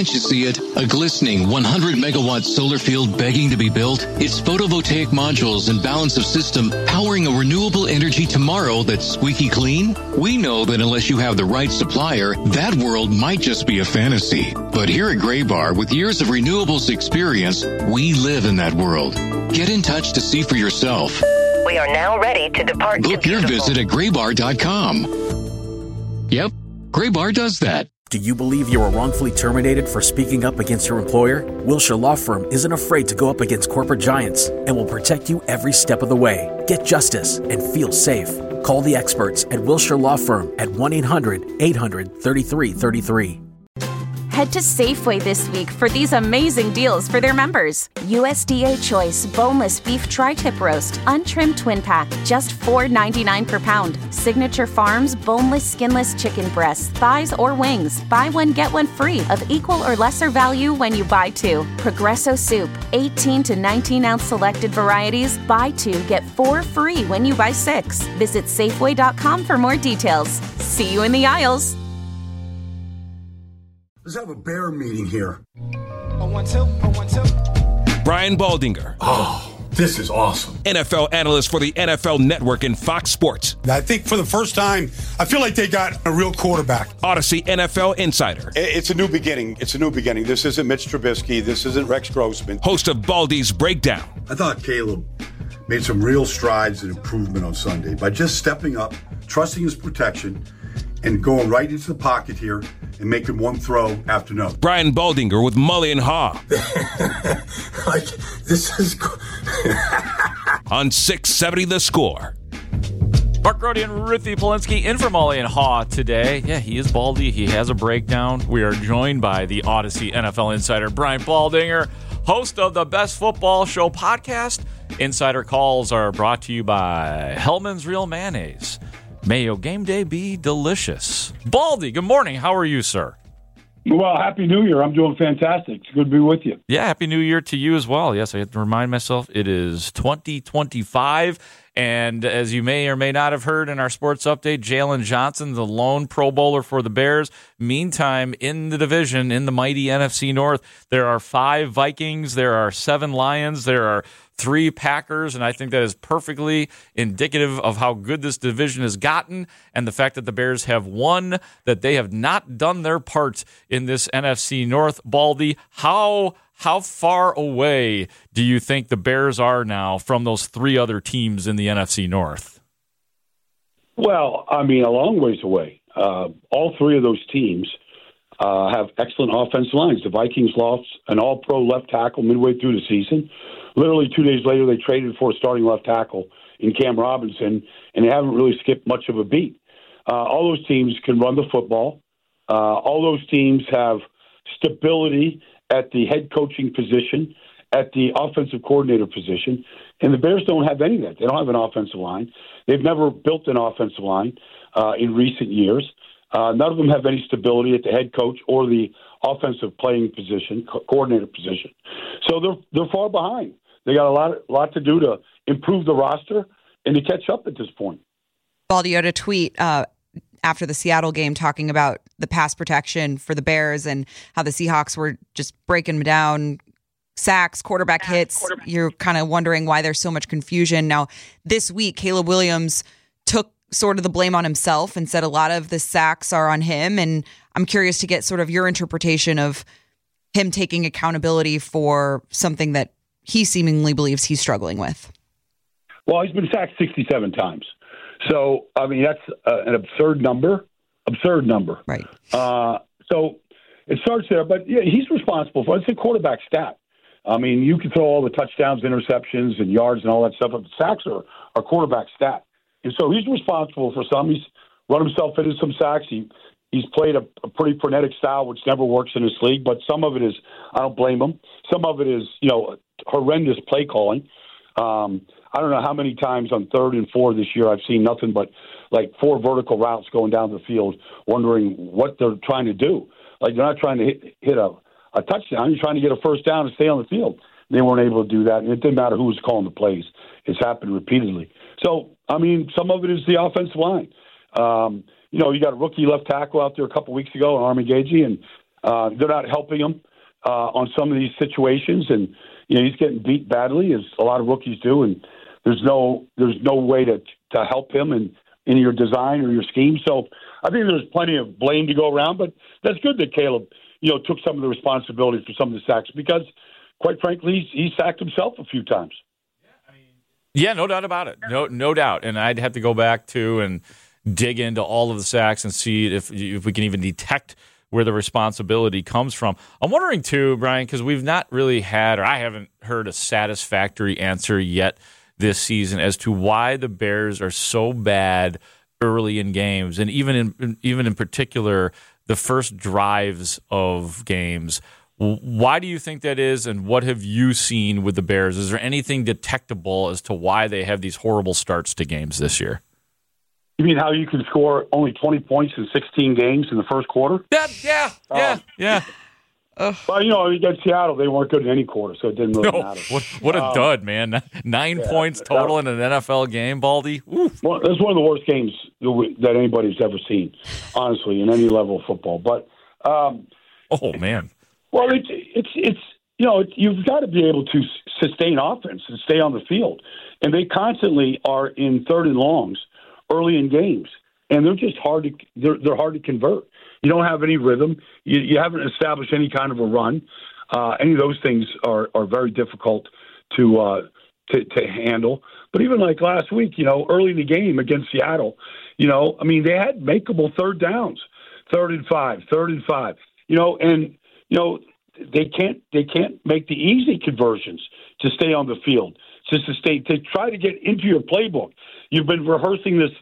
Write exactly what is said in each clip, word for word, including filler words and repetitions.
Can't you see it? A glistening one hundred megawatt solar field begging to be built? It's photovoltaic modules and balance of system powering a renewable energy tomorrow that's squeaky clean? We know that unless you have the right supplier, that world might just be a fantasy. But here at Graybar, with years of renewables experience, we live in that world. Get in touch to see for yourself. We are now ready to depart. Book your visit at graybar dot com. Yep, Graybar does that. Do you believe you were wrongfully terminated for speaking up against your employer? Wilshire Law Firm isn't afraid to go up against corporate giants and will protect you every step of the way. Get justice and feel safe. Call the experts at Wilshire Law Firm at one eight hundred eight hundred thirty-three thirty-three. Head to Safeway this week for these amazing deals for their members. U S D A Choice Boneless Beef Tri-Tip Roast, Untrimmed Twin Pack, just four ninety-nine per pound. Signature Farms Boneless Skinless Chicken Breasts, Thighs, or Wings. Buy one, get one free of equal or lesser value when you buy two. Progresso Soup, eighteen to nineteen ounce selected varieties. Buy two, get four free when you buy six. Visit Safeway dot com for more details. See you in the aisles. Let's have a bear meeting here. Oh, one, two, oh, one, two. Brian Baldinger. Oh, this is awesome. N F L analyst for the N F L Network and Fox Sports. I think for the first time, I feel like they got a real quarterback. Odyssey N F L insider. It's a new beginning. It's a new beginning. This isn't Mitch Trubisky. This isn't Rex Grossman. Host of Baldy's Breakdown. I thought Caleb made some real strides and improvement on Sunday by just stepping up, trusting his protection, and going right into the pocket here and making one throw after another. Brian Baldinger with Mully and Haw. Like, this is... on six seventy The Score. Mark Grody and Ruthie Polinsky in for Mully and Haw today. Yeah, he is Baldy. He has a breakdown. We are joined by the Odyssey N F L insider, Brian Baldinger, host of the Best Football Show podcast. Insider calls are brought to you by Hellman's Real Mayonnaise. May your game day be delicious. Baldy, good morning. How are you, sir? Well, Happy New Year. I'm doing fantastic. It's good to be with you. Yeah, Happy New Year to you as well. Yes, I have to remind myself it is twenty twenty-five. And as you may or may not have heard in our sports update, Jalen Johnson, the lone Pro Bowler for the Bears. Meantime, in the division, in the mighty N F C North, there are five Vikings, there are seven Lions, there are three Packers, and I think that is perfectly indicative of how good this division has gotten and the fact that the Bears have won, that they have not done their part in this N F C North. Baldy, how how far away do you think the Bears are now from those three other teams in the N F C North? Well, I mean, a long ways away. Uh, all three of those teams uh, have excellent offensive lines. The Vikings lost an all-pro left tackle midway through the season. Literally two days later, they traded for a starting left tackle in Cam Robinson, and they haven't really skipped much of a beat. Uh, all those teams can run the football. Uh, all those teams have stability at the head coaching position, at the offensive coordinator position, and the Bears don't have any of that. They don't have an offensive line. They've never built an offensive line uh, in recent years. Uh, none of them have any stability at the head coach or the offensive playing position, co- coordinator position. So they're they're far behind. They got a lot a lot to do to improve the roster and to catch up at this point. Baldy, you had a tweet uh, after the Seattle game talking about the pass protection for the Bears and how the Seahawks were just breaking them down, sacks, quarterback hits. Quarterback. You're kind of wondering why there's so much confusion. Now, this week, Caleb Williams took sort of the blame on himself and said a lot of the sacks are on him. And I'm curious to get sort of your interpretation of him taking accountability for something that he seemingly believes he's struggling with. Well, he's been sacked sixty-seven times. So, I mean, that's uh, an absurd number, absurd number. Right. Uh, so it starts there, but yeah, he's responsible for it. It's a quarterback stat. I mean, you can throw all the touchdowns, interceptions, and yards and all that stuff, but the sacks are a quarterback stat. And so he's responsible for some. He's run himself into some sacks. He He's played a, a pretty frenetic style, which never works in this league, but some of it is, I don't blame him. Some of it is, you know, horrendous play calling. Um, I don't know how many times on third and four this year I've seen nothing but like four vertical routes going down the field, wondering what they're trying to do. Like they're not trying to hit, hit a, a touchdown. You're trying to get a first down and stay on the field. They weren't able to do that, and it didn't matter who was calling the plays. It's happened repeatedly. So, I mean, some of it is the offensive line. Um, you know, you got a rookie left tackle out there a couple weeks ago, Army Gagey, and Uh, they're not helping him uh, on some of these situations, and you know he's getting beat badly, as a lot of rookies do, and there's no there's no way to to help him in, in your design or your scheme. So I think there's plenty of blame to go around, but that's good that Caleb, you know, took some of the responsibility for some of the sacks because, quite frankly, he's, he sacked himself a few times. Yeah, no doubt about it. No, no doubt. And I'd have to go back to and dig into all of the sacks and see if if we can even detect where the responsibility comes from. I'm wondering too, Brian, because we've not really had, or I haven't heard a satisfactory answer yet this season as to why the Bears are so bad early in games, and even in even in particular the first drives of games. Why do you think that is, and what have you seen with the Bears? Is there anything detectable as to why they have these horrible starts to games this year? You mean how you can score only twenty points in sixteen games in the first quarter? Yeah, yeah, yeah, um, yeah. Uh, well, you know, against Seattle, they weren't good in any quarter, so it didn't really no, matter. What, what a um, dud, man. Nine yeah, points total that, in an N F L game, Baldy. Oof. Well, that's one of the worst games that anybody's ever seen, honestly, in any level of football. But um, Oh, man. Well, it's, it's, it's you know, it, you've got to be able to sustain offense and stay on the field. And they constantly are in third and longs early in games. And they're just hard to they're, they're hard to convert. You don't have any rhythm. You, you haven't established any kind of a run. Uh, any of those things are, are very difficult to, uh, to to handle. But even like last week, you know, early in the game against Seattle, you know, I mean, they had makeable third downs, third and five, third and five. You know, and you know they can't they can't make the easy conversions to stay on the field, just to stay to try to get into your playbook. You've been rehearsing this.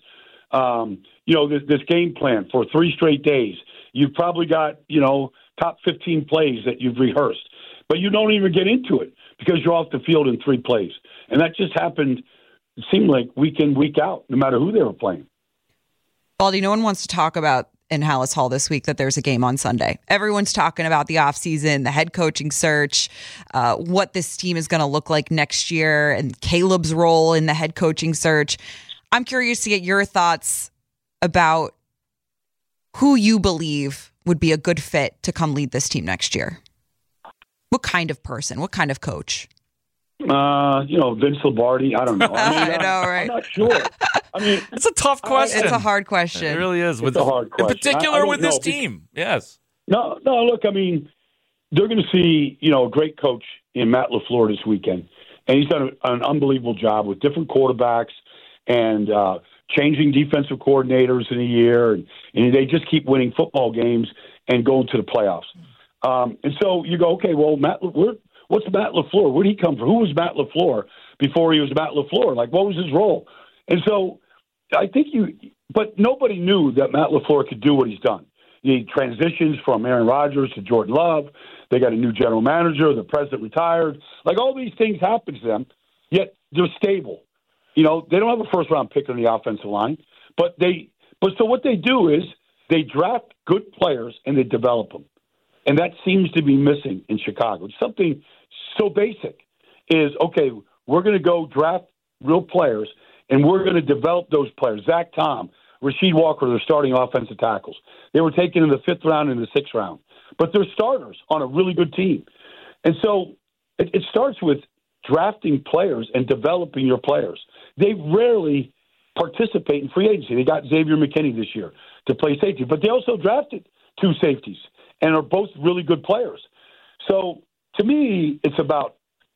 Um, you know, this, this game plan for three straight days. You've probably got, you know, top fifteen plays that you've rehearsed, but you don't even get into it because you're off the field in three plays. And that just happened, it seemed like week in, week out, no matter who they were playing. Baldy, no one wants to talk about in Hallis Hall this week that there's a game on Sunday. Everyone's talking about the offseason, the head coaching search, uh, what this team is going to look like next year, and Caleb's role in the head coaching search. I'm curious to get your thoughts about who you believe would be a good fit to come lead this team next year. What kind of person? What kind of coach? Uh, you know, Vince Lombardi. I don't know. I, mean, I know, right? I'm not sure. I mean, it's a tough question. It's a hard question. It really is. It's with a hard question. In particular, with this know. team. Yes. No, no. Look, I mean, they're going to see, you know, a great coach in Matt LaFleur this weekend, and he's done an unbelievable job with different quarterbacks and uh, changing defensive coordinators in a year, and, and they just keep winning football games and going to the playoffs. Um, and so you go, okay, well, Matt, where, what's Matt LaFleur? Where did he come from? Who was Matt LaFleur before he was Matt LaFleur? Like, what was his role? And so I think you – but nobody knew that Matt LaFleur could do what he's done. He transitions from Aaron Rodgers to Jordan Love. They got a new general manager. The president retired. Like, all these things happen to them, yet they're stable. You know, they don't have a first-round pick on the offensive line, but they – but so what they do is they draft good players and they develop them. And that seems to be missing in Chicago. It's something so basic is, okay, we're going to go draft real players, and we're going to develop those players. Zach Tom, Rasheed Walker, they're starting offensive tackles. They were taken in the fifth round and the sixth round. But they're starters on a really good team. And so it, it starts with drafting players and developing your players. They rarely participate in free agency. They got Xavier McKinney this year to play safety, but they also drafted two safeties and are both really good players. So to me, it's about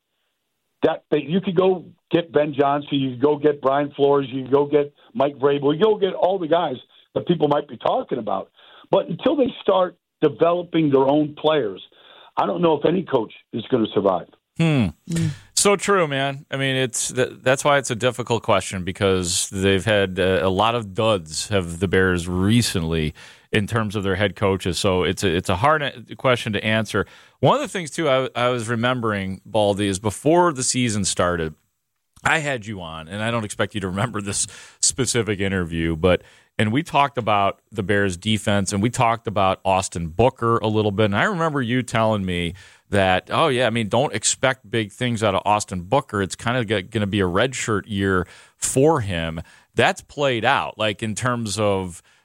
that. You could go get Ben Johnson, you could go get Brian Flores, you could go get Mike Vrabel, you go get all the guys that people might be talking about. But until they start developing their own players, I don't know if any coach is going to survive. Hmm. So true, man. I mean, it's that's why it's a difficult question, because they've had a lot of duds, have the Bears recently, in terms of their head coaches. So it's a, it's a hard question to answer. One of the things, too, I, I was remembering, Baldy, is before the season started, I had you on, and I don't expect you to remember this specific interview, but and we talked about the Bears' defense, and we talked about Austin Booker a little bit. And I remember you telling me that, oh, yeah, I mean, don't expect big things out of Austin Booker. It's kind of going to be a redshirt year for him. That's played out, like in terms of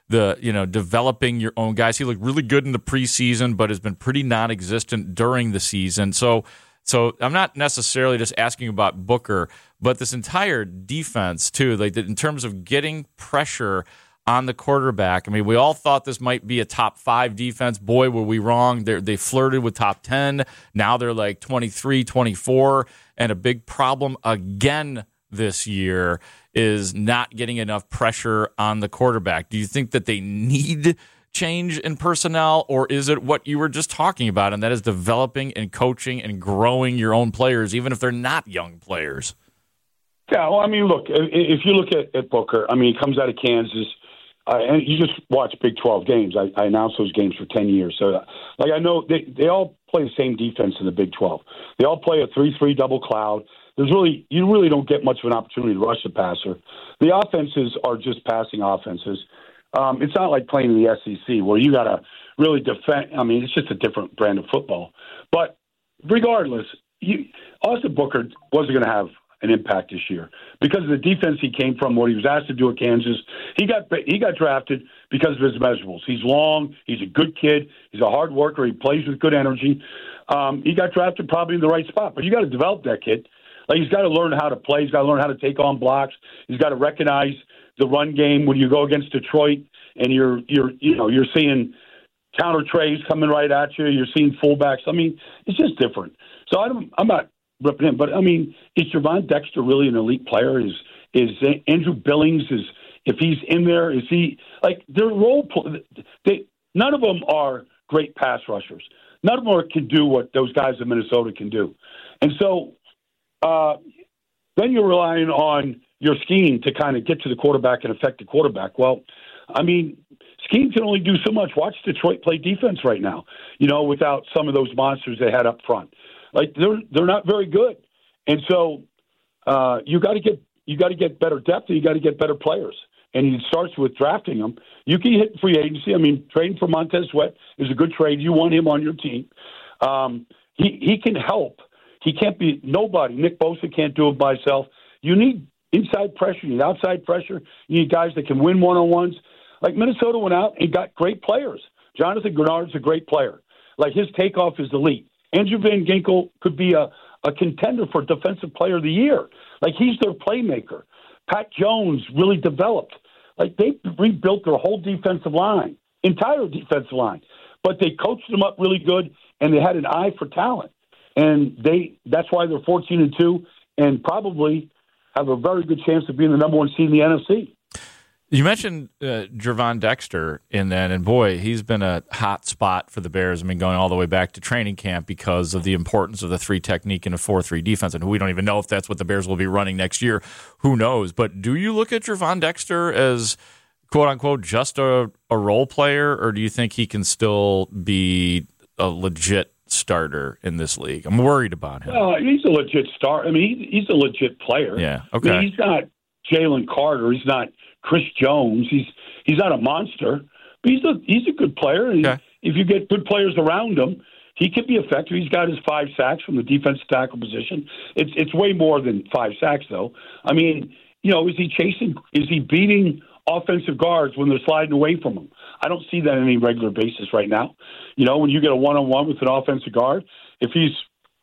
the you know developing your own guys. He looked really good in the preseason, but has been pretty non-existent during the season. So, so I'm not necessarily just asking about Booker, but this entire defense too. Like in terms of getting pressure on the quarterback. I mean, we all thought this might be a top five defense. Boy, were we wrong. They're, they flirted with top ten. Now they're like twenty-three, twenty-four. And a big problem again this year is not getting enough pressure on the quarterback. Do you think that they need change in personnel, or is it what you were just talking about, and that is developing and coaching and growing your own players, even if they're not young players? Yeah, well, I mean, look, if you look at, at Booker, I mean, he comes out of Kansas. Uh, and you just watch Big twelve games. I, I announced those games for ten years. So, uh, like, I know they, they all play the same defense in the Big twelve. They all play a three three double cloud. There's really You really don't get much of an opportunity to rush the passer. The offenses are just passing offenses. Um, it's not like playing in the S E C where you got to really defend. I mean, it's just a different brand of football. But regardless, you, Austin Booker wasn't going to have an impact this year because of the defense he came from, what he was asked to do at Kansas. He got he got drafted because of his measurables. He's long. He's a good kid. He's a hard worker. He plays with good energy. Um, he got drafted probably in the right spot, but you got to develop that kid. Like he's got to learn how to play. He's got to learn how to take on blocks. He's got to recognize the run game when you go against Detroit and you're you're you know you're seeing counter trays coming right at you. You're seeing fullbacks. I mean, it's just different. So I don't, I'm not ripping him, but I mean, is Gervon Dexter really an elite player? Is is Andrew Billings is if he's in there? Is he like their role? They none of them are great pass rushers. None of them are, can do what those guys in Minnesota can do, and so uh, then you're relying on your scheme to kind of get to the quarterback and affect the quarterback. Well, I mean, scheme can only do so much. Watch Detroit play defense right now, you know, without some of those monsters they had up front. Like they're they're not very good, and so uh, you got to get you got to get better depth, and you got to get better players, and it starts with drafting them. You can hit free agency. I mean, trading for Montez Sweat is a good trade. You want him on your team. Um, he he can help. He can't be nobody. Nick Bosa can't do it by himself. You need inside pressure. You need outside pressure. You need guys that can win one on ones. Like Minnesota went out and got great players. Jonathan Grenard's a great player. Like his takeoff is elite. Andrew Van Ginkel could be a, a contender for Defensive Player of the Year. Like, he's their playmaker. Pat Jones really developed. Like, they rebuilt their whole defensive line, entire defensive line. But they coached them up really good, and they had an eye for talent. And they that's why they're fourteen and two and probably have a very good chance of being the number one seed in the N F C. You mentioned uh, Gervon Dexter in that, and boy, he's been a hot spot for the Bears. I mean, going all the way back to training camp because of the importance of the three technique and a four three defense. And we don't even know if that's what the Bears will be running next year. Who knows? But do you look at Gervon Dexter as, quote unquote, just a, a role player, or do you think he can still be a legit starter in this league? I'm worried about him. Well, he's a legit star. I mean, he's, he's a legit player. Yeah, okay. I mean, he's not Jalen Carter. He's not Chris Jones. He's he's not a monster, but he's a he's a good player. And okay. If you get good players around him, he can be effective. He's got his five sacks from the defensive tackle position. It's it's way more than five sacks, though. I mean, you know, is he chasing? Is he beating offensive guards when they're sliding away from him? I don't see that on any regular basis right now. You know, when you get a one-on-one with an offensive guard, if he's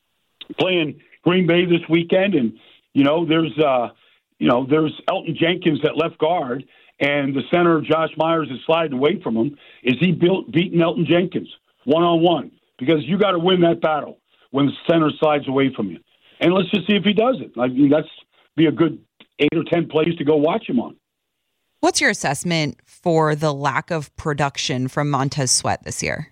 playing Green Bay this weekend, and you know, there's uh, you know, there's Elton Jenkins at left guard, and the center, Josh Myers, is sliding away from him. Is he built, beating Elton Jenkins one-on-one? Because you got to win that battle when the center slides away from you. And let's just see if he does it. I mean, that's be a good eight or ten plays to go watch him on. What's your assessment for the lack of production from Montez Sweat this year?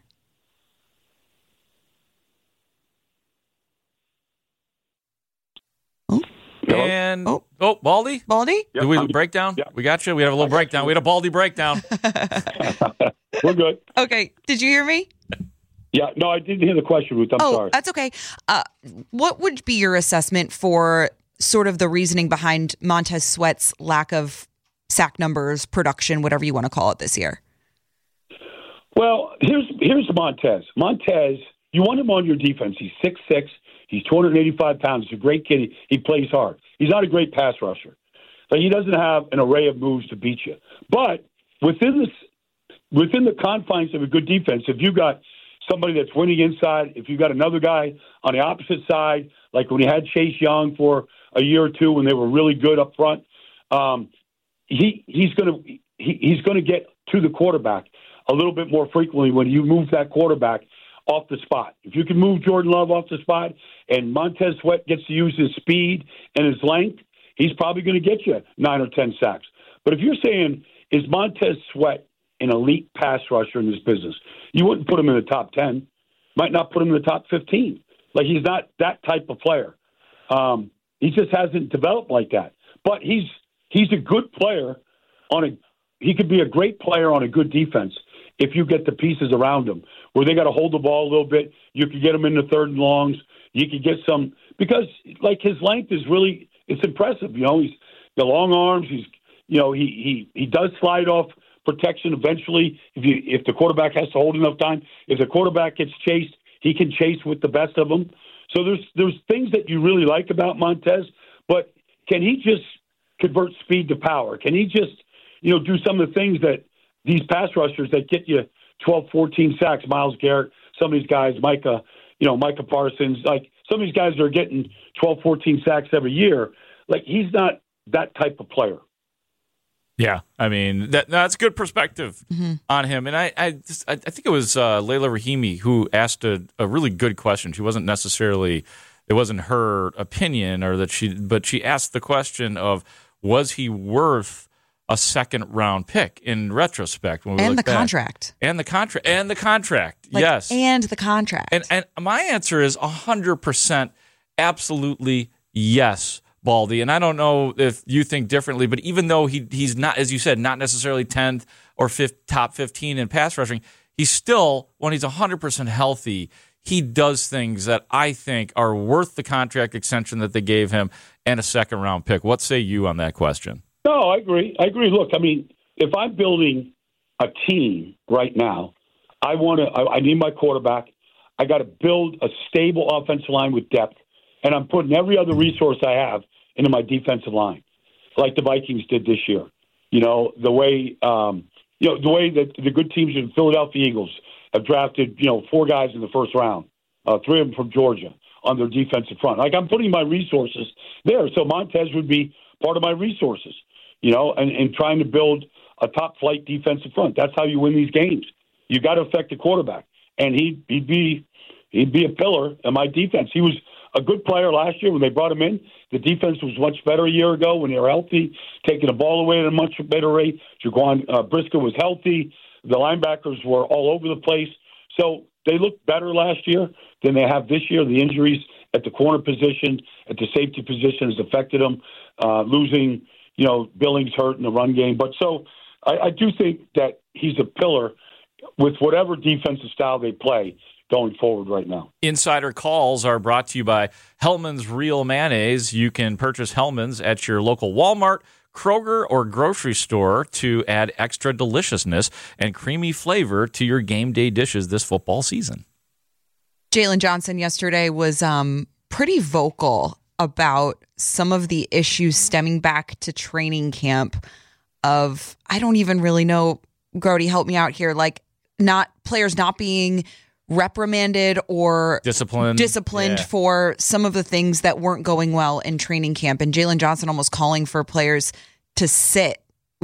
And oh, oh Baldy, Baldy, yep, do we I'm, break down? Yep. We got you. We have a little breakdown. You. We had a Baldy breakdown. We're good. Okay, did you hear me? Yeah, no, I didn't hear the question, Ruth. I'm oh, sorry. That's okay. Uh, what would be your assessment for sort of the reasoning behind Montez Sweat's lack of sack numbers, production, whatever you want to call it this year? Well, here's here's Montez. Montez, you want him on your defense. He's six foot six. He's two hundred eighty-five pounds. He's a great kid. He, he plays hard. He's not a great pass rusher. But he doesn't have an array of moves to beat you. But within this within the confines of a good defense, if you got somebody that's winning inside, if you got another guy on the opposite side, like when you had Chase Young for a year or two when they were really good up front, um, he he's going to he, he's going to get to the quarterback a little bit more frequently when you move that quarterback off the spot. If you can move Jordan Love off the spot and Montez Sweat gets to use his speed and his length, he's probably going to get you nine or ten sacks. But if you're saying, is Montez Sweat an elite pass rusher in this business, you wouldn't put him in the top ten, might not put him in the top fifteen. Like, he's not that type of player. Um, he just hasn't developed like that. But he's he's a good player on a he could be a great player on a good defense if you get the pieces around him where they got to hold the ball a little bit. You could get him into third and longs. You could get some because like his length is really it's impressive. You know, he's the long arms. He's you know he he he does slide off protection eventually if you if the quarterback has to hold enough time. If the quarterback gets chased, he can chase with the best of them. So there's there's things that you really like about Montez, but can he just convert speed to power? Can he just you know do some of the things that these pass rushers that get you twelve, fourteen sacks, Myles Garrett, some of these guys, Micah, you know, Micah Parsons, like some of these guys are getting twelve, fourteen sacks every year. Like he's not that type of player. Yeah, I mean that that's good perspective mm-hmm. on him, and I I, just, I think it was uh, Layla Rahimi who asked a, a really good question. She wasn't necessarily it wasn't her opinion or that she, but she asked the question of was he worth a second round pick in retrospect when we and look the back. contract and the contract and the contract like, yes and the contract and and my answer is a hundred percent absolutely yes. Baldy, and I don't know if you think differently, but even though he he's not, as you said, not necessarily tenth or fifth, top fifteen in pass rushing, he's still, when he's one hundred percent healthy, he does things that I think are worth the contract extension that they gave him and a second-round pick. What say you on that question? No, I agree. I agree. Look, I mean, if I'm building a team right now, I want to. I, I need my quarterback. I got to build a stable offensive line with depth, and I'm putting every other resource I have into my defensive line, like the Vikings did this year. You know, the way um, you know the way that the good teams in Philadelphia Eagles have drafted, you know, four guys in the first round, uh, three of them from Georgia on their defensive front. Like I'm putting my resources there, so Montez would be part of my resources. You know, and, and trying to build a top flight defensive front. That's how you win these games. You got to affect the quarterback, and he he'd be he'd be a pillar in my defense. He was a good player last year when they brought him in. The defense was much better a year ago when they were healthy, taking the ball away at a much better rate. Jaquan uh, Briscoe was healthy. The linebackers were all over the place. So they looked better last year than they have this year. The injuries at the corner position, at the safety position has affected them, uh, losing, you know, Billings hurt in the run game. But so I, I do think that he's a pillar with whatever defensive style they play going forward right now. Insider calls are brought to you by Hellman's Real Mayonnaise. You can purchase Hellman's at your local Walmart, Kroger, or grocery store to add extra deliciousness and creamy flavor to your game day dishes this football season. Jalen Johnson yesterday was um, pretty vocal about some of the issues stemming back to training camp of, I don't even really know, Grody, help me out here, like not players not being reprimanded or disciplined, disciplined yeah. for some of the things that weren't going well in training camp. And Jalen Johnson almost calling for players to sit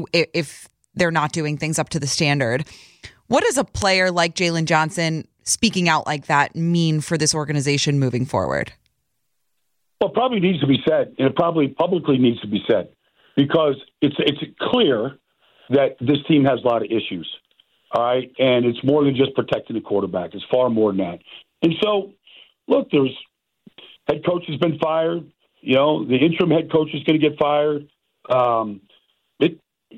if they're not doing things up to the standard. What does a player like Jalen Johnson speaking out like that mean for this organization moving forward? Well, it probably needs to be said, and it probably publicly needs to be said, because it's it's clear that this team has a lot of issues. All right, and it's more than just protecting the quarterback. It's far more than that. And so, look, there's head coach has been fired. You know, the interim head coach is going to get fired. Um, it,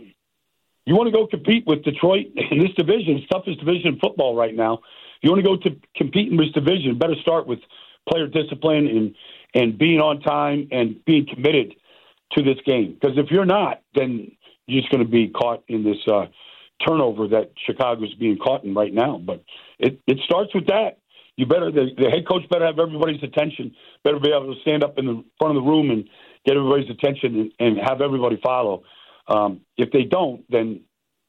you want to go compete with Detroit in this division, it's the toughest division in football right now. You want to go to compete in this division, better start with player discipline and, and being on time and being committed to this game. Because if you're not, then you're just going to be caught in this uh, – turnover that Chicago's being caught in right now. But it, it starts with that. You better the, the head coach better have everybody's attention, better be able to stand up in the front of the room and get everybody's attention and, and have everybody follow. Um, if they don't, then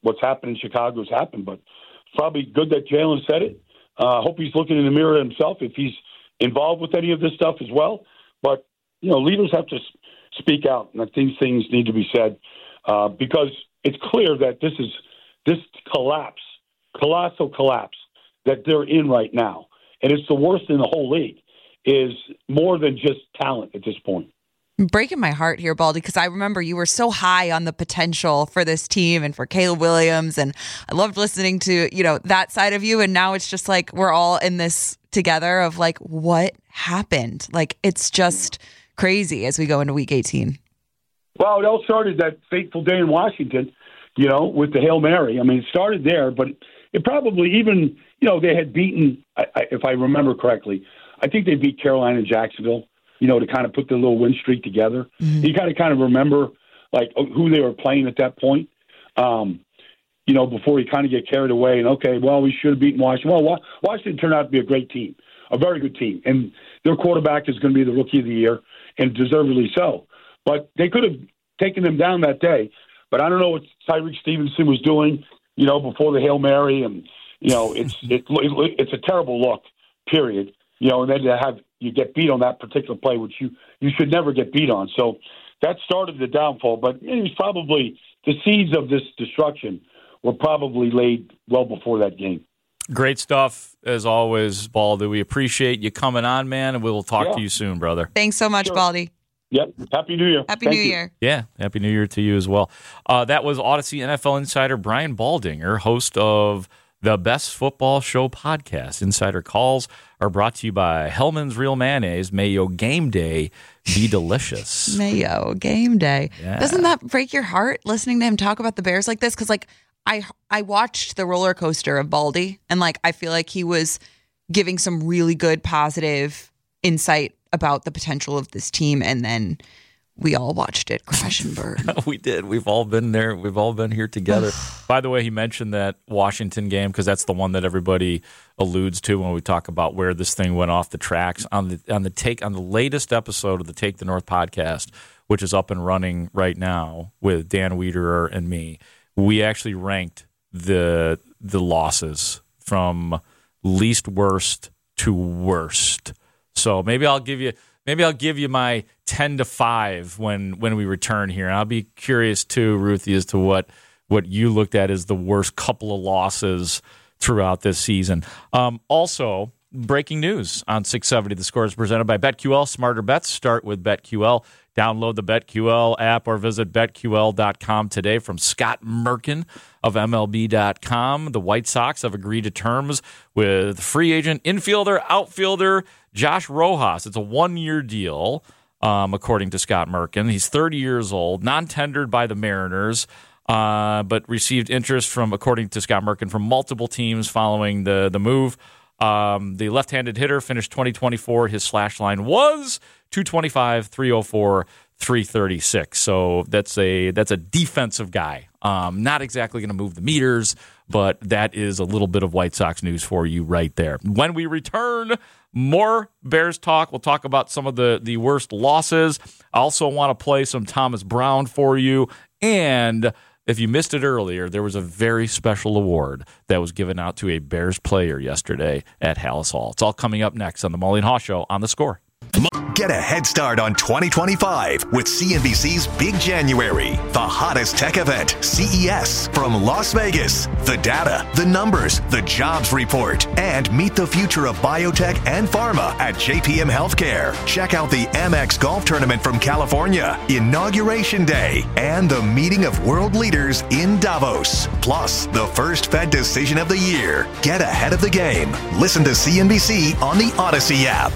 what's happened in Chicago has happened. But probably good that Jalen said it. I uh, hope he's looking in the mirror himself if he's involved with any of this stuff as well. But, you know, leaders have to speak out, and I think things need to be said uh, because it's clear that this is this collapse, colossal collapse that they're in right now, and it's the worst in the whole league, is more than just talent at this point. Breaking my heart here, Baldy, because I remember you were so high on the potential for this team and for Caleb Williams, and I loved listening to, you know, that side of you, and now it's just like we're all in this together of like, what happened? Like, it's just crazy as we go into week eighteen. Well, it all started that fateful day in Washington, you know, with the Hail Mary. I mean, it started there, but it probably even, you know, they had beaten, I, I, if I remember correctly, I think they beat Carolina and Jacksonville, you know, to kind of put the little win streak together. Mm-hmm. You got to kind of remember, like, who they were playing at that point, um, you know, before you kind of get carried away and, okay, well, we should have beaten Washington. Well, Washington turned out to be a great team, a very good team, and their quarterback is going to be the Rookie of the Year, and deservedly so. But they could have taken them down that day. But I don't know what Tyreek Stevenson was doing, you know, before the Hail Mary, and, you know, it's it, it, it's a terrible look, period. You know, and then to have you get beat on that particular play, which you, you should never get beat on. So that started the downfall. But it was probably the seeds of this destruction were probably laid well before that game. Great stuff, as always, Baldy. We appreciate you coming on, man, and we will talk yeah. to you soon, brother. Thanks so much, sure. Baldy. Yep. Happy New Year. Happy Thank New you. Year. Yeah, Happy New Year to you as well. Uh, that was Odyssey N F L insider Brian Baldinger, host of the Best Football Show podcast. Insider calls are brought to you by Hellman's Real Mayonnaise. May your game day be delicious. Mayo game day. Yeah. Doesn't that break your heart listening to him talk about the Bears like this? Because, like, I I watched the roller coaster of Baldy, and, like, I feel like he was giving some really good positive insight about the potential of this team, and then we all watched it crash and burn. We did. We've all been there. We've all been here together. By the way, he mentioned that Washington game because that's the one that everybody alludes to when we talk about where this thing went off the tracks. On the on the take on the latest episode of the Take the North podcast, which is up and running right now with Dan Wiederer and me, we actually ranked the the losses from least worst to worst. So maybe I'll give you maybe I'll give you my ten to five when, when we return here. And I'll be curious too, Ruthie, as to what what you looked at as the worst couple of losses throughout this season. Um, also, breaking news on six seventy The Score is presented by BetQL. Smarter bets start with BetQL. Download the BetQL app or visit bet Q L dot com today. From Scott Merkin of M L B dot com, the White Sox have agreed to terms with free agent infielder, outfielder Josh Rojas. It's a one-year deal, um, according to Scott Merkin. He's thirty years old, non-tendered by the Mariners, uh, but received interest from, according to Scott Merkin, from multiple teams following the, the move. Um, the left-handed hitter finished twenty twenty-four. His slash line was two twenty-five, three oh four, three thirty-six. So that's a that's a defensive guy. Um, not exactly going to move the meters, but that is a little bit of White Sox news for you right there. When we return, more Bears talk. We'll talk about some of the, the worst losses. I also want to play some Thomas Brown for you. And if you missed it earlier, there was a very special award that was given out to a Bears player yesterday at Halas Hall. It's all coming up next on the Mully and Haw Show on The Score. Get a head start on twenty twenty-five with C N B C's Big January, the hottest tech event, C E S, from Las Vegas. The data, the numbers, the jobs report, and meet the future of biotech and pharma at J P M Healthcare. Check out the Amex Golf Tournament from California, Inauguration Day, and the meeting of world leaders in Davos. Plus, the first Fed decision of the year. Get ahead of the game. Listen to C N B C on the Odyssey app.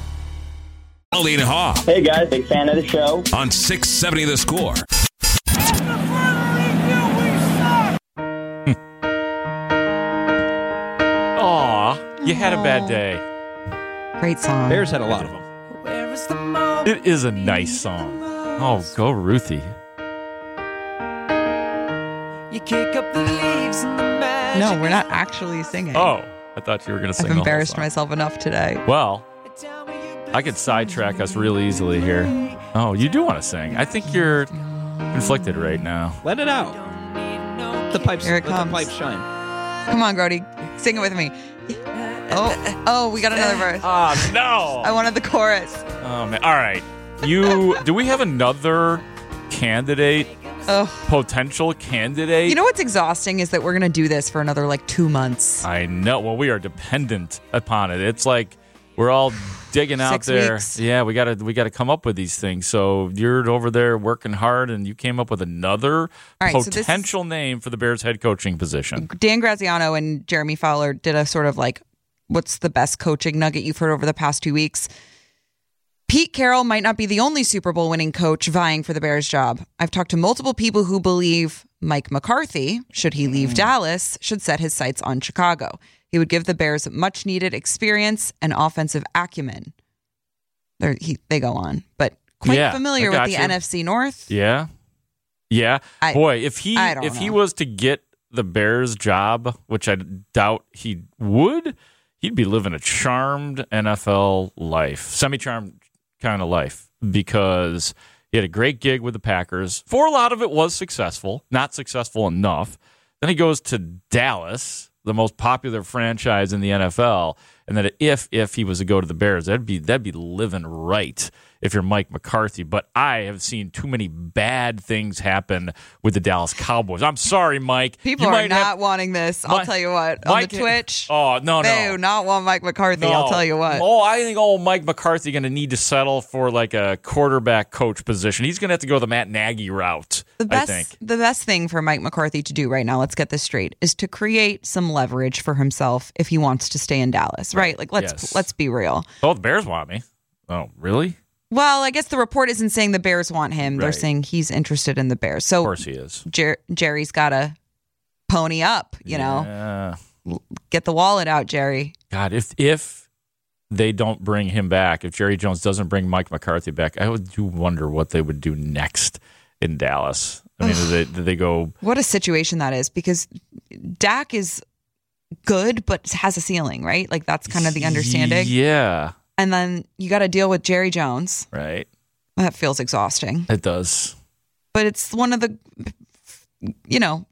Mully and Haw. Hey guys, big fan of the show. On six seventy The Score. Aw, you had a bad day. Great song. Bears had a lot of them. It is a nice song. Oh, go Ruthie. You kick up the leaves and the magic. No, we're not actually singing. Oh, I thought you were going to sing. I've embarrassed myself enough today. Well, I could sidetrack us real easily here. Oh, you do want to sing. I think you're conflicted right now. Let it out. the pipes. Here it let comes. the pipes shine. Come on, Grody. Sing it with me. Oh, oh, we got another verse. Oh, no. I wanted the chorus. Oh, man. All right. You, do we have another candidate, Ugh. potential candidate? You know what's exhausting is that we're going to do this for another like two months. I know. Well, we are dependent upon it. It's like we're all digging out Six there. weeks. Yeah, we got to we got to come up with these things. So you're over there working hard, and you came up with another right, so this potential name for the Bears head coaching position. Dan Graziano and Jeremy Fowler did a sort of like, what's the best coaching nugget you've heard over the past two weeks? Pete Carroll might not be the only Super Bowl winning coach vying for the Bears job. I've talked to multiple people who believe Mike McCarthy, should he leave mm. Dallas, should set his sights on Chicago. He would give the Bears much needed experience and offensive acumen. They're, he, they go on, but quite yeah, familiar with the you. N F C North. Yeah. Yeah. I, Boy, if he I don't if know. he was to get the Bears job, which I doubt he would, he'd be living a charmed N F L life, semi-charmed kind of life, because he had a great gig with the Packers. For a lot of it was successful, not successful enough. Then he goes to Dallas, the most popular franchise in the N F L, and that if if he was to go to the Bears, that'd be that'd be living right if you're Mike McCarthy. But I have seen too many bad things happen with the Dallas Cowboys. I'm sorry, Mike. People you are might not have, wanting this. I'll Mike, tell you what. Mike, On the Twitch, oh no, no, they do not want Mike McCarthy. No. I'll tell you what. Oh, I think old Mike McCarthy going to need to settle for like a quarterback coach position. He's going to have to go the Matt Nagy route. The best, I think. the best thing for Mike McCarthy to do right now, let's get this straight, is to create some leverage for himself if he wants to stay in Dallas, right? Like let's Yes. let's be real. Oh, the Bears want me. Oh, really? Well, I guess the report isn't saying the Bears want him. They're Right. saying he's interested in the Bears. So Of course he is. Jer- Jerry's got to pony up, you know. Yeah. Get the wallet out, Jerry. God, if if they don't bring him back, if Jerry Jones doesn't bring Mike McCarthy back, I would do wonder what they would do next in Dallas. I mean, do they, do they go? What a situation that is, because Dak is good, but has a ceiling, right? Like that's kind of the understanding. Yeah. And then you got to deal with Jerry Jones. Right. That feels exhausting. It does. But it's one of the, you know,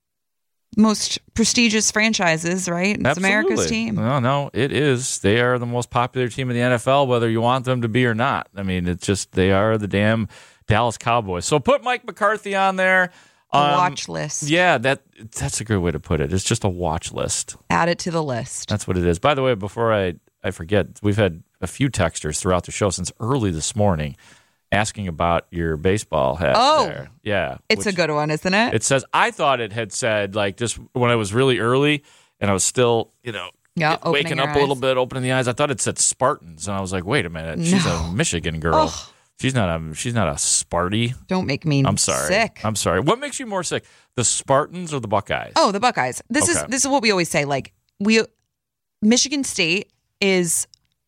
most prestigious franchises, right? It's Absolutely. America's team. No, no, it is. They are the most popular team in the N F L, whether you want them to be or not. I mean, it's just they are the damn Dallas Cowboys. So put Mike McCarthy on there. A Um, watch list. Yeah, that that's a good way to put it. It's just a watch list. Add it to the list. That's what it is. By the way, before I, I forget, we've had a few texters throughout the show since early this morning asking about your baseball hat. Oh. there. Yeah. It's which- a good one, isn't it? It says, I thought it had said, like, just when I was really early and I was still, you know, Yeah, opening waking your up a little eyes. bit, opening the eyes. I thought it said Spartans. And I was like, wait a minute. She's No. a Michigan girl. Ugh. She's not a she's not a Sparty. Don't make me I'm sorry. sick. I'm sorry. What makes you more sick? The Spartans or the Buckeyes? Oh, the Buckeyes. This is Okay. this is what we always say. Like we, Michigan State is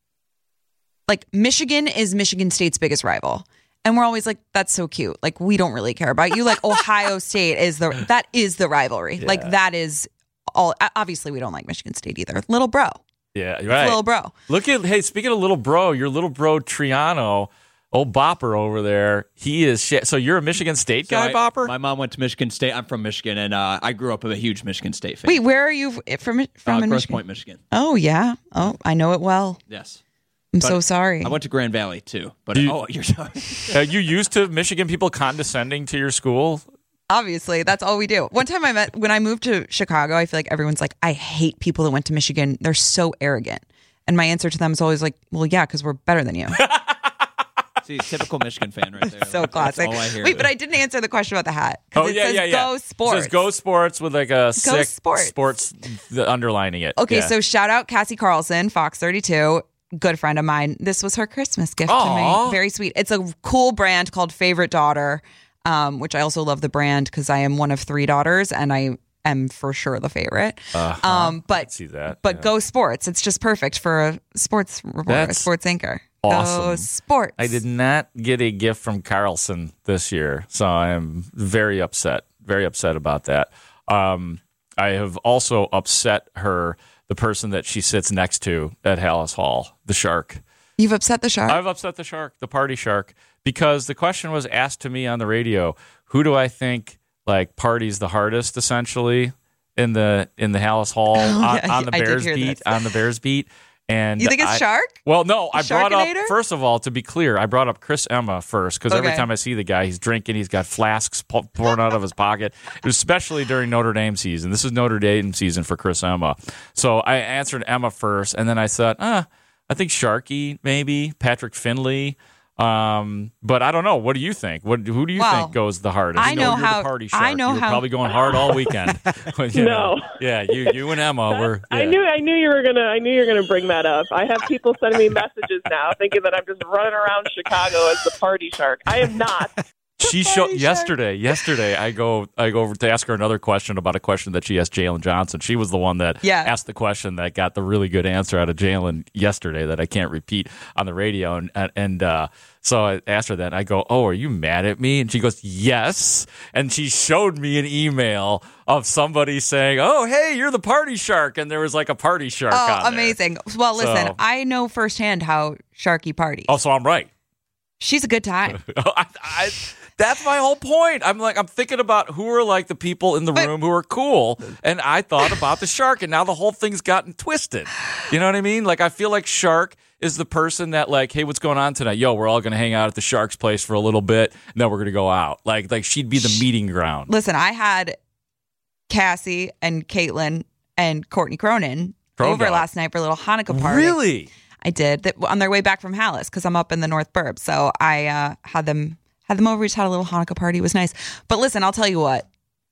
like Michigan is Michigan State's biggest rival, and we're always like, that's so cute. Like we don't really care about you. Like Ohio State is the that is the rivalry. Yeah. Like that is all. Obviously, we don't like Michigan State either. Little bro, Yeah, It's right. little bro. Look at hey, speaking of little bro, your little bro Triano, old Bopper over there. He is shit. So you're a Michigan State guy, So I- Bopper? My mom went to Michigan State. I'm from Michigan, and uh, I grew up a huge Michigan State fan. Wait, where are you from? From uh, in Grosse Michigan? Pointe, Michigan. Oh yeah. Oh, I know it well. Yes. I'm But so sorry. I went to Grand Valley too. But Do you- oh, you're sorry. Are you used to Michigan people condescending to your school? Obviously, that's all we do. One time I met, when I moved to Chicago, I feel like everyone's like, I hate people that went to Michigan. They're so arrogant. And my answer to them is always like, well, yeah, because we're better than you. See, typical Michigan fan right there. So That's classic. all I hear. Wait, but I didn't answer the question about the hat. 'Cause Oh it yeah, says yeah, yeah. Go Sports. It says Go Sports with like a sick Sports. sports the underlining it. Okay, Yeah. so shout out Cassie Carlson, Fox thirty-two, good friend of mine. This was her Christmas gift Aw. to me. Very sweet. It's a cool brand called Favorite Daughter, um, which I also love the brand because I am one of three daughters and I am for sure the favorite. Uh-huh. Um, but see that. but yeah. Go Sports. It's just perfect for a sports reporter, a That's sports anchor. awesome. Go Sports. I did not get a gift from Carlson this year, so I am very upset. Very upset about that. Um, I have also upset her, the person that she sits next to at Hallis Hall, the Shark. You've upset the shark. I've upset the Shark, the party Shark, because the question was asked to me on the radio: who do I think like parties the hardest essentially in the in the Hallis Hall Oh, on, yeah, on the I did Bears hear beat this. on the Bears beat. And You think it's I- Shark? Well, no, I brought up Sharkinator? first of all, to be clear, I brought up Chris Emma first because every Okay. time I see the guy, he's drinking, he's got flasks pu- pouring out of his pocket, especially during Notre Dame season. This is Notre Dame season for Chris Emma. So I answered Emma first, and then I said, ah, I think Sharky, maybe Patrick Finley. Um, but I don't know. What do you think? What who do you Well, think goes the hardest? I You know you're how- the party I shark. know You're how- probably going hard all weekend. You know. No. Yeah, you you and Emma were. I yeah. knew I knew you were gonna I knew you were gonna bring that up. I have people sending me messages now thinking that I'm just running around Chicago as the party shark. I am not. She showed yesterday. Yesterday, I go I go over to ask her another question about a question that she asked Jalen Johnson. She was the one that Yeah. asked the question that got the really good answer out of Jalen yesterday that I can't repeat on the radio. And and, and uh, so I asked her that. And I go, "Oh, are you mad at me?" And she goes, "Yes." And she showed me an email of somebody saying, "Oh, hey, you're the party shark," and there was like a party shark. Oh, on there. amazing. Well, listen, So- I know firsthand how Sharky parties. Oh, so I'm right. She's a good time. I, I, that's my whole point. I'm like, I'm thinking about who are like the people in the room who are cool, and I thought about the shark, and now the whole thing's gotten twisted. You know what I mean? Like, I feel like Shark is the person that, like, hey, what's going on tonight? Yo, we're all going to hang out at the Shark's place for a little bit, and then we're going to go out. Like, like she'd be the meeting ground. Listen, I had Cassie and Caitlin and Courtney Cronin Crown over dog. last night for a little Hanukkah party. Really? I did. That, on their way back from Hallis, because I'm up in the North Burbs. So I uh, had them had them over. We just had a little Hanukkah party. It was nice. But listen, I'll tell you what.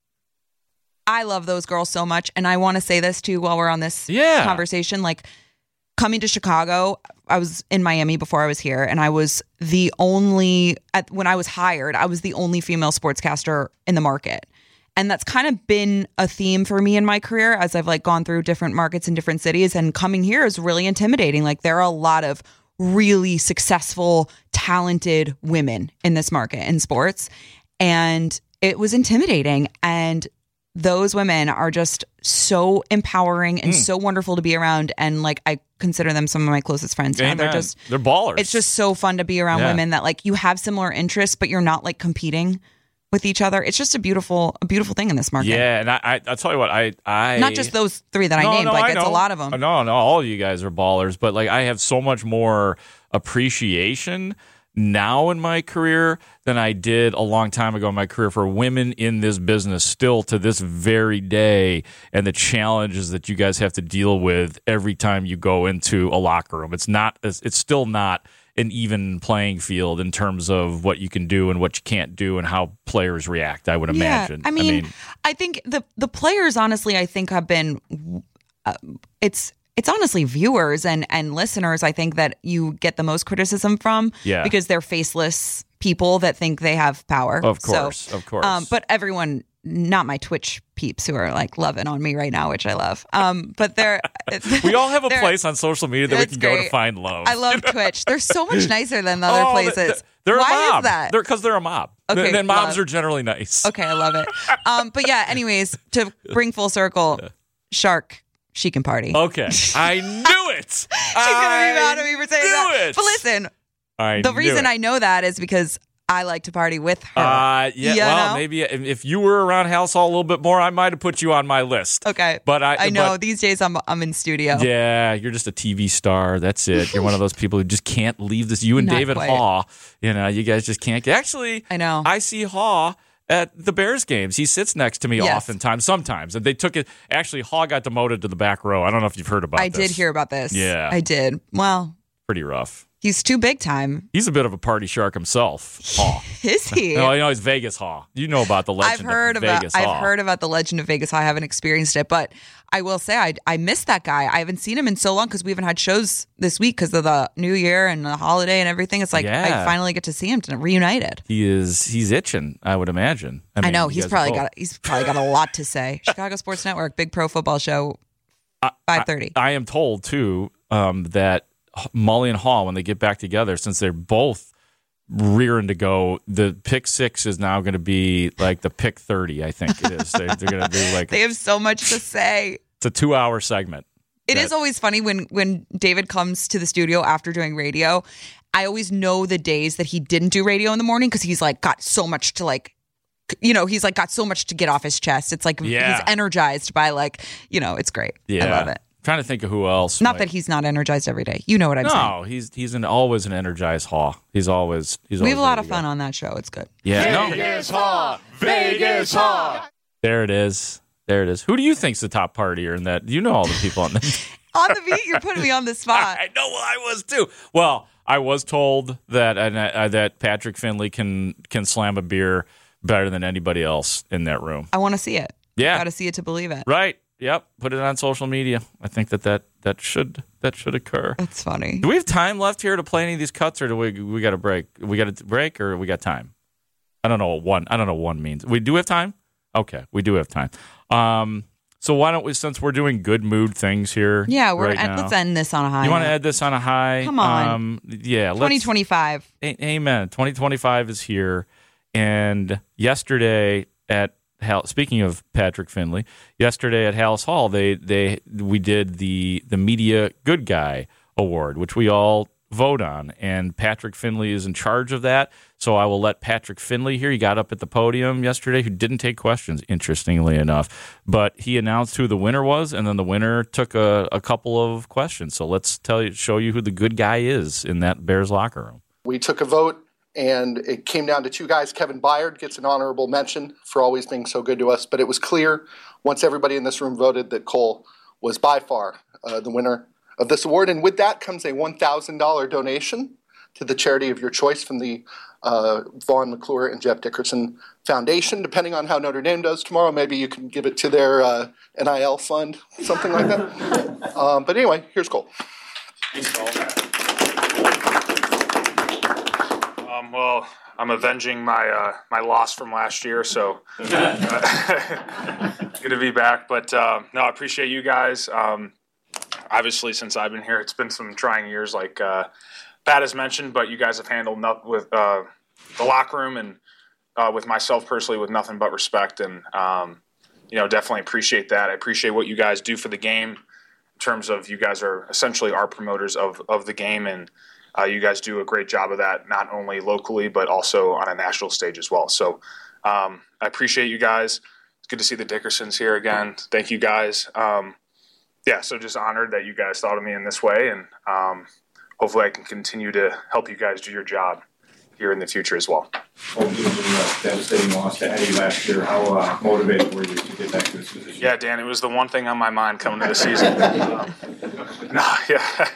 I love those girls so much. And I want to say this too while we're on this Yeah. conversation. Like, coming to Chicago, I was in Miami before I was here, and I was the only, at, when I was hired, I was the only female sportscaster in the market. And that's kind of been a theme for me in my career as I've like gone through different markets in different cities. And coming here is really intimidating. Like, there are a lot of really successful, talented women in this market in sports. And it was intimidating. And those women are just so empowering and Mm. so wonderful to be around. And like, I consider them some of my closest friends now. They're Amen. just, They're ballers. it's just so fun to be around Yeah. women that like you have similar interests, but you're not like competing with each other. It's just a beautiful, a beautiful thing in this market. Yeah, and I, I, I'll tell you what, I, I Not just those three that I No, named, no, like I it's a know. lot of them. No, no, all of you guys are ballers, but like I have so much more appreciation now in my career than I did a long time ago in my career for women in this business still to this very day, and the challenges that you guys have to deal with every time you go into a locker room. It's not it's it's still not an even playing field in terms of what you can do and what you can't do and how players react, I would imagine. Yeah, I mean, I, think the the players, honestly, I think have been. Uh, it's it's honestly viewers and and listeners. I think that you get the most criticism from, Yeah. because they're faceless people that think they have power. Of So, course, of course. Um, but everyone, not my Twitch peeps who are like loving on me right now, which I love. Um, but they're we all have a they're- place on social media that we It's can go to great. find love. I love Twitch. They're so much nicer than the other Oh, places. th- th- They're Why a mob. is that? They're because they're a mob. Okay, and then mobs love. are generally nice. Okay, I love it. Um, but yeah, anyways, to bring full circle, Shark, she can party. Okay, I knew it. She's gonna be mad at me for saying knew that. it. But listen, I the knew reason it. I know that is because I like to party with her. Uh, yeah, You well, know? maybe if, if you were around House Hall a little bit more, I might have put you on my list. Okay, but I, I know but- these days I'm I'm in studio. Yeah, you're just a T V star. That's it. You're one of those people who just can't leave this. You and Not David quite. Haw, you know, you guys just can't. Actually, I know. I see Haw at the Bears games. He sits next to me Yes. oftentimes, sometimes. And they took it. Actually, Haw got demoted to the back row. I don't know if you've heard about I this. did hear about this. Yeah. I did. Well, Pretty rough. he's too big time. He's a bit of a party shark himself, Haw. Is he? No, you know, he's Vegas Haw. You know about the legend I've heard of about Vegas I've Haw. heard about the legend of Vegas High. I haven't experienced it, but I will say I I miss that guy. I haven't seen him in so long because we haven't had shows this week because of the New Year and the holiday and everything. It's like Yeah. I finally get to see him to reunited. He is. He's itching. I would imagine. I, I, mean, know you he's guys probably are both- got he's probably got a lot to say. Chicago Sports Network, big pro football show, five thirty. I am told too um, that Mully and Hall, when they get back together, since they're both rearing to go, the pick six is now going to be like the pick thirty. I think it is. they, they're going to do like They have so much to say. it's a two-hour segment. It that- is always funny when when David comes to the studio after doing radio. I always know the days that he didn't do radio in the morning because he's like got so much to like you know, he's like got so much to get off his chest. It's like Yeah. he's energized by like, you know, it's great. Yeah. I love it. Trying to think of who else. Not might- that he's not energized every day. You know what I'm saying. No, he's he's an always an energized Haw. He's always he's. We have a always lot ready of to go. fun on that show. It's good. Yeah, no. Vegas Haw! Vegas Haw! There it is. There it is. Who do you think's the top partier in that? You know all the people on the On the beat, you're putting me on the spot. I know. Well, I was too. Well, I was told that uh, that Patrick Finley can can slam a beer better than anybody else in that room. I want to see it. Yeah. Got to see it to believe it. Right. Yep. Put it on social media. I think that that, that should that should occur. That's funny. Do we have time left here to play any of these cuts, or do we we got a break? We got a break, or we got time? I don't know what one. I don't know what one means. We do have time. Okay, we do have time. Um. So why don't we, since we're doing good mood things here? Yeah, we're right and now, let's end this on a high. You want to note. end this on a high? Come on. Um, yeah. Let's, twenty twenty-five. a- Amen. twenty twenty-five is here. And yesterday at Hal, speaking of Patrick Finley, yesterday at Hallis Hall, they they we did the the Media Good Guy Award, which we all vote on, and Patrick Finley is in charge of that. So I will let Patrick Finley here. He got up at the podium yesterday, who didn't take questions, interestingly enough, but he announced who the winner was, and then the winner took a, a couple of questions. So let's tell you, show you who the good guy is in that Bears locker room. We took a vote, and it came down to two guys. Kevin Byard gets an honorable mention for always being so good to us, but it was clear once everybody in this room voted that Cole was by far uh, the winner of this award. And with that comes a one thousand dollars donation to the charity of your choice from the uh, Vaughn McClure and Jeff Dickerson Foundation. Depending on how Notre Dame does tomorrow, maybe you can give it to their uh, N I L fund, something like that. um, but anyway, here's Cole. Um, well, I'm avenging my uh, my loss from last year, so uh, good to be back. But uh, no, I appreciate you guys. Um, obviously, since I've been here, it's been some trying years, like uh, Pat has mentioned. But you guys have handled not- with uh, the locker room and uh, with myself personally with nothing but respect, and um, you know, definitely appreciate that. I appreciate what you guys do for the game in terms of you guys are essentially our promoters of of the game, and Uh, you guys do a great job of that, not only locally, but also on a national stage as well. So um, I appreciate you guys. It's good to see the Dickersons here again. Thank you guys. Um, yeah, so just honored that you guys thought of me in this way, and um, hopefully I can continue to help you guys do your job here in the future as well. Well, given the devastating loss to Eddie last year, how uh, motivated were you to get back to this position? Yeah, Dan, it was the one thing on my mind coming to the season. um, no, yeah,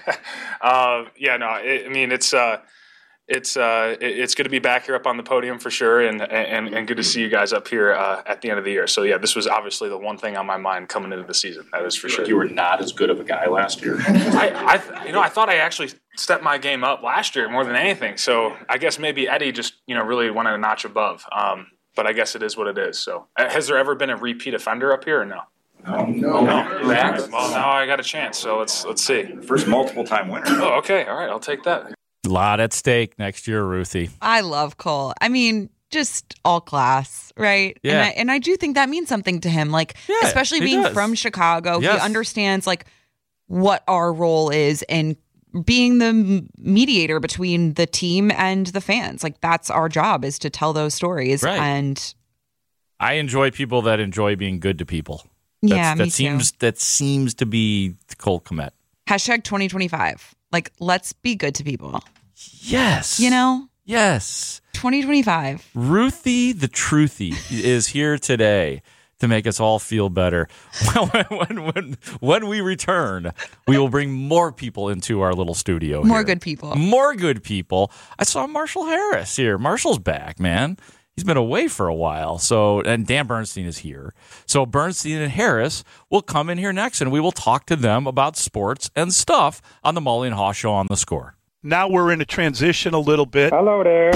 uh, yeah, no. It, I mean, it's uh, it's uh, it, it's good to be back here up on the podium for sure, and and, and good to see you guys up here uh, at the end of the year. So yeah, this was obviously the one thing on my mind coming into the season. That is for sure. You were not as good of a guy last year. I, I, you know, I thought I actually stepped my game up last year more than anything. So I guess maybe Eddie just, you know, really went a notch above. Um, but I guess it is what it is. So has there ever been a repeat offender up here or no? No, no. no. Well, now I got a chance. So let's let's see. First multiple time winner. Oh, okay. All right. I'll take that. A lot at stake next year, Ruthie. I love Cole. I mean, just all class, right? Yeah. And I, and I do think that means something to him. Like, Yeah, especially he being does. from Chicago, Yes. he understands like what our role is in being the m- mediator between the team and the fans. Like, that's our job, is to tell those stories. Right. And I enjoy people that enjoy being good to people. Yeah, That's, that me too. seems that seems to be Cole Kmet. hashtag twenty twenty-five. Like, let's be good to people. Yes. You know? Yes. twenty twenty-five. Ruthie the Truthy is here today to make us all feel better. when, when, when, when we return, we will bring more people into our little studio More here. good people. More good people. I saw Marshall Harris here. Marshall's back, man. He's been away for a while. So, and Dan Bernstein is here. So Bernstein and Harris will come in here next, and we will talk to them about sports and stuff on the Mully and Haw Show on The Score. Now we're in a transition a little bit. Hello there.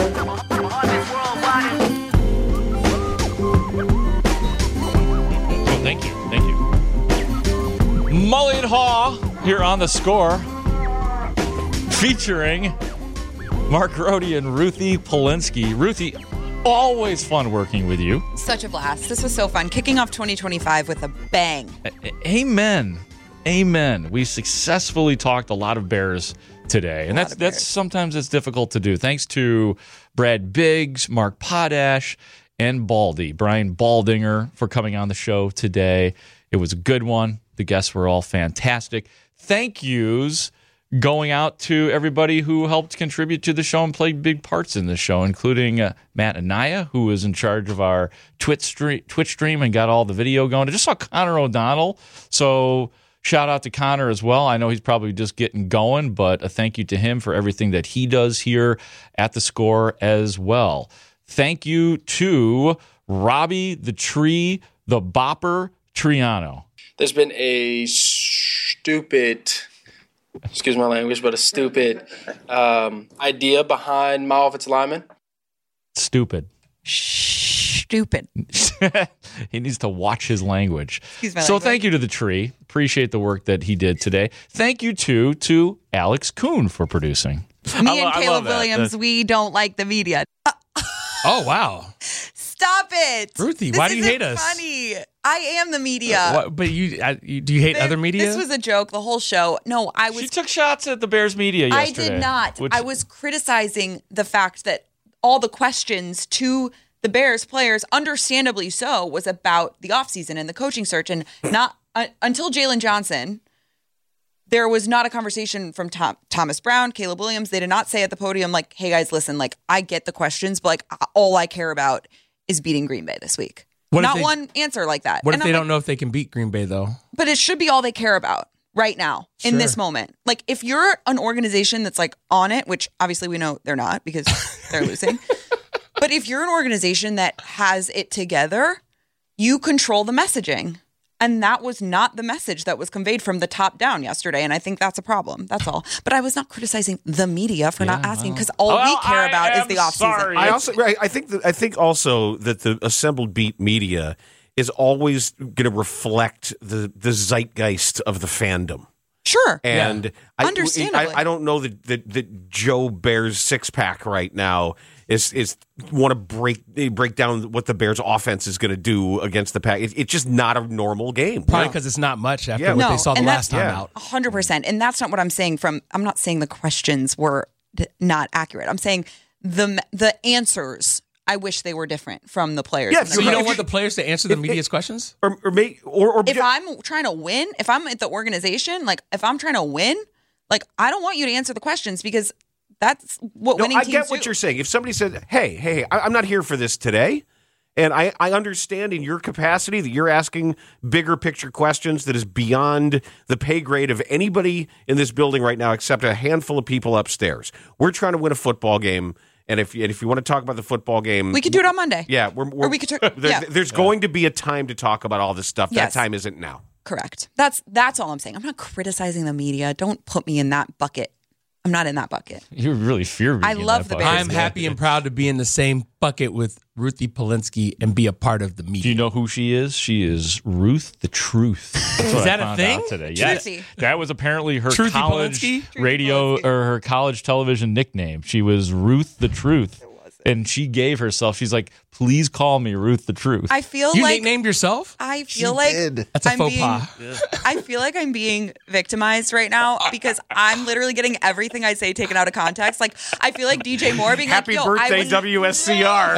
Oh, thank you. Thank you. Mully and Haw here on The Score, featuring Mark Rohde and Ruthie Polinsky. Ruthie, always fun working with you. Such a blast. This was so fun. Kicking off twenty twenty-five with a bang. A- Amen. Amen. We successfully talked a lot of Bears today, and that's that's sometimes it's difficult to do. Thanks to Brad Biggs, Mark Potash, and Baldy. Brian Baldinger for coming on the show today. It was a good one. The guests were all fantastic. Thank yous going out to everybody who helped contribute to the show and played big parts in the show, including uh, Matt Anaya, who was in charge of our Twitch stream, Twitch stream and got all the video going. I just saw Connor O'Donnell, so shout out to Connor as well. I know he's probably just getting going, but a thank you to him for everything that he does here at The Score as well. Thank you to Robbie the Tree, the Bopper Triano. There's been a stupid... excuse my language, but a stupid um, idea behind my offensive lineman. Stupid. Stupid. He needs to watch his language. Excuse my so language. thank you to the Tree. Appreciate the work that he did today. Thank you, too, to Alex Kuhn for producing. Me and Caleb Williams, we don't like the media. Oh, wow. Stop it. Ruthie, This why do you isn't hate us? funny. I am the media. What, but you, I, you, do you hate This- other media? This was a joke, the whole show. No, I was. She took shots at the Bears media I yesterday. did not. which- I was criticizing the fact that all the questions to the Bears players, understandably so, was about the offseason and the coaching search. And not uh, until Jalen Johnson, there was not a conversation from Tom, Thomas Brown, Caleb Williams. They did not say at the podium, like, hey, guys, listen, like, I get the questions, but like, all I care about is beating Green Bay this week. What if Not they- one answer like that. What And if they I'm don't like, know if they can beat Green Bay, though? But it should be all they care about right now in Sure. this moment. Like, if you're an organization that's like on it, which obviously we know they're not because they're losing. But if you're an organization that has it together, you control the messaging. And that was not the message that was conveyed from the top down yesterday. And I think that's a problem. That's all. But I was not criticizing the media for not asking because all we care about is the offseason. I also, right, I think, that, I think also that the assembled beat media is always going to reflect the the zeitgeist of the fandom. Sure. And Yeah. I, Understandably. I, I don't know that, that, that Joe Bear's six pack right now is is want to break break down what the Bears offense is going to do against the Pack. It, it's just not a normal game. Probably because it's not much after Yeah. what No, they saw the and last that's- time Yeah. out. one hundred percent. And that's not what I'm saying from, I'm not saying the questions were d- not accurate. I'm saying the the answers, I wish they were different from the players. Yeah, when So they're you don't coaching. want the players to answer the media's questions? Or or, may, or, or If I'm trying to win, if I'm at the organization, like if I'm trying to win, like I don't want you to answer the questions because that's what No, winning I teams get what do. you're saying. If somebody said, "Hey, hey, I- I'm not here for this today," and I, I understand in your capacity that you're asking bigger picture questions that is beyond the pay grade of anybody in this building right now, except a handful of people upstairs. We're trying to win a football game, and if and if you want to talk about the football game, We could do it on Monday. Yeah, we're, we're, Or we could talk- there- yeah. There's going to be a time to talk about all this stuff. Yes. That time isn't now. Correct. That's that's all I'm saying. I'm not criticizing the media. Don't put me in that bucket. I'm not in that bucket. You really fear me. I love the Bears. I'm happy and proud to be in the same bucket with Ruthie Polinsky and be a part of the media. Do you know who she is? She is Ruth the Truth. That's what Is that I a found thing? out today. Yes. Truthy. That was apparently her Truthy college Polinsky? radio or her college television nickname. She was Ruth the Truth. And she gave herself, she's like, please call me Ruth the Truth. I feel You like nicknamed yourself? I feel like That's a I'm faux being, pas. I feel like I'm being victimized right now because I'm literally getting everything I say taken out of context. Like I feel like D J Moore being Happy like, Yo, I birthday, wouldn't- W S C R.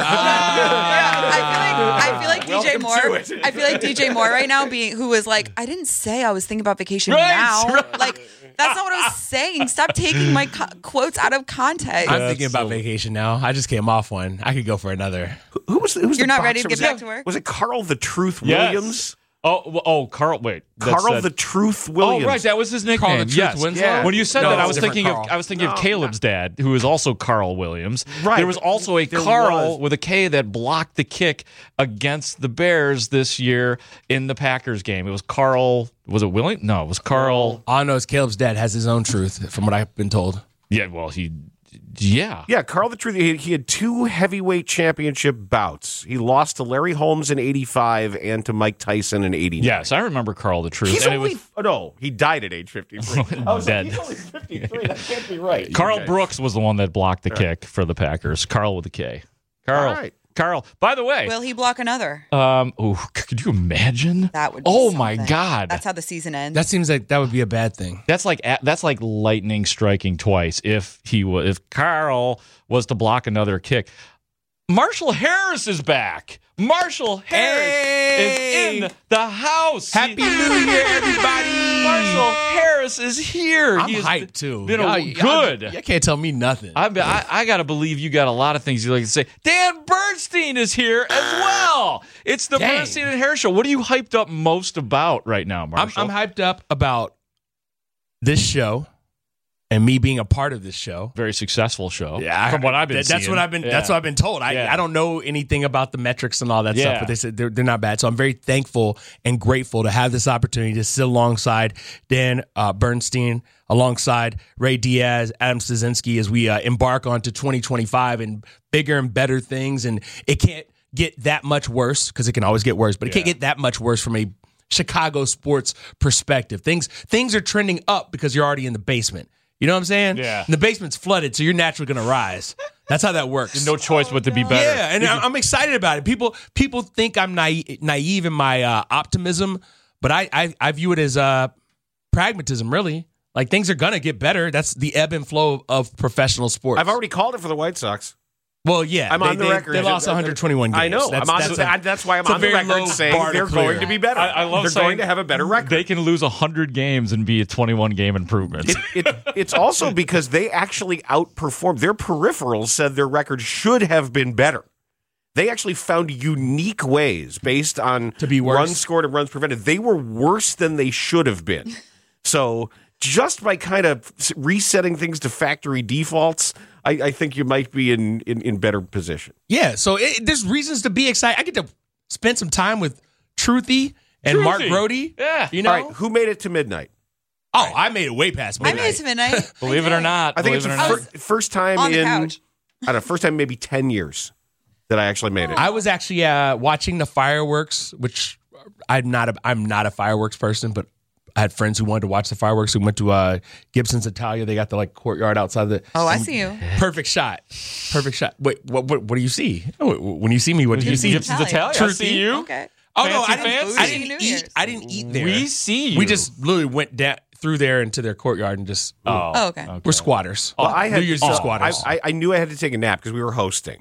I feel like I feel like D J Welcome Moore. to it. I feel like D J Moore right now being who was like, I didn't say I was thinking about vacation Right, now. right. Like that's not what I was saying. Stop taking my co- quotes out of context. I'm thinking about vacation now. I just came off one. I could go for another. Who was, who was You're the not ready boxer? to Was get back it- to work? Was it Carl the Truth Yes. Williams? Oh, well, oh, Carl, wait. That's Carl that- the Truth Williams. Oh, right, that was his nickname. Carl the Truth yes. Winslow? Yeah. When you said No, that, I it's was a different thinking of Carl. I was thinking No, of Caleb's dad, who is also Carl Williams. Right, There was but also a there Carl was- with a K that blocked the kick against the Bears this year in the Packers game. It was Carl. Was it William? No, it was Carl. All I know is Caleb's dad has his own truth, from what I've been told. Yeah, well, he. Yeah. Yeah, Carl the Truth. He, he had two heavyweight championship bouts. He lost to Larry Holmes in eighty-five and to Mike Tyson in eighty-nine. Yes, I remember Carl the Truth. He's and only, it was oh, no, he died at age fifty-three. I was Dead. like, he's only fifty-three. That can't be right. Carl Okay. Brooks was the one that blocked the kick for the Packers. Carl with a K. Carl. All right. Carl. By the way, Will he block another? um, oh, could you imagine? That would. Be Oh my something. God. That's how the season ends. That seems like that would be a bad thing. That's like that's like lightning striking twice. If he was, if Carl was to block another kick, Marshall Harris is back. Marshall Harris Hey! is in the house. Happy New Year, everybody! Marshall Harris is here. I'm He has hyped too. Been a, Y'all- good. y'all- y'all can't tell me nothing. I, I, I got to believe you got a lot of things you like to say. Dan Bernstein is here as well. It's the Dang. Bernstein and Harris show. What are you hyped up most about right now, I'm, Marshall? I'm hyped up about this show and me being a part of this show. Very successful show. Yeah, from what I've been that- seeing. That's what I've been. Yeah. That's what I've been told. I, Yeah. I don't know anything about the metrics and all that Yeah. stuff, but they said they're, they're not bad. So I'm very thankful and grateful to have this opportunity to sit alongside Dan uh, Bernstein, alongside Ray Diaz, Adam Stasinski, as we uh, embark onto twenty twenty-five and bigger and better things. And it can't get that much worse, because it can always get worse, but it can't get that much worse from a Chicago sports perspective. Things things are trending up because you're already in the basement. You know what I'm saying? Yeah. And the basement's flooded, so you're naturally going to rise. That's how that works. No choice but to be better. Yeah, and I'm I'm excited about it. People people think I'm naive, naive in my uh, optimism, but I, I I view it as uh, pragmatism, really. Like, things are going to get better. That's the ebb and flow of professional sports. I've already called it for the White Sox. Well, yeah. I'm they, on the they, record. They lost one hundred twenty-one games. I know. That's, I'm on that's, the, a, I- that's why I'm it's a on the very record low saying bar to they're clear. going to be better. I, I love they're saying going to have a better record. They can lose one hundred games and be a twenty-one game improvement. It, it, it's also because they actually outperformed. Their peripherals said their record should have been better. They actually found unique ways based on to be worse. runs scored and runs prevented. They were worse than they should have been. So just by kind of resetting things to factory defaults, I, I think you might be in, in, in better position. Yeah, so it, there's reasons to be excited. I get to spend some time with Truthy and Truthy. Mark Brody. Yeah. You know? All right, who made it to midnight? Oh, I made it way past I midnight. made it to midnight. Believe it or not. I think believe it's it the or fir- not. first time on the in, couch. I don't know, first time in maybe ten years that I actually made it. I was actually uh, watching the fireworks, which I'm not. A, I'm not a fireworks person, but I had friends who wanted to watch the fireworks. We went to uh, Gibson's Italia. They got the like courtyard outside the. Oh, I see you. Perfect shot. Perfect shot. Wait, what? What, what do you see? Oh, when you see me, what do you see? Gibson's Italia. I Truthy? see you. Okay. Oh no, I Fancy didn't. fancy? I didn't New eat. Year's. I didn't eat there. We see you. We just literally went down through there into their courtyard and just. Oh, Oh, okay. We're squatters. Well, I had New Year's so Eve squatters. I, I, I knew I had to take a nap because we were hosting.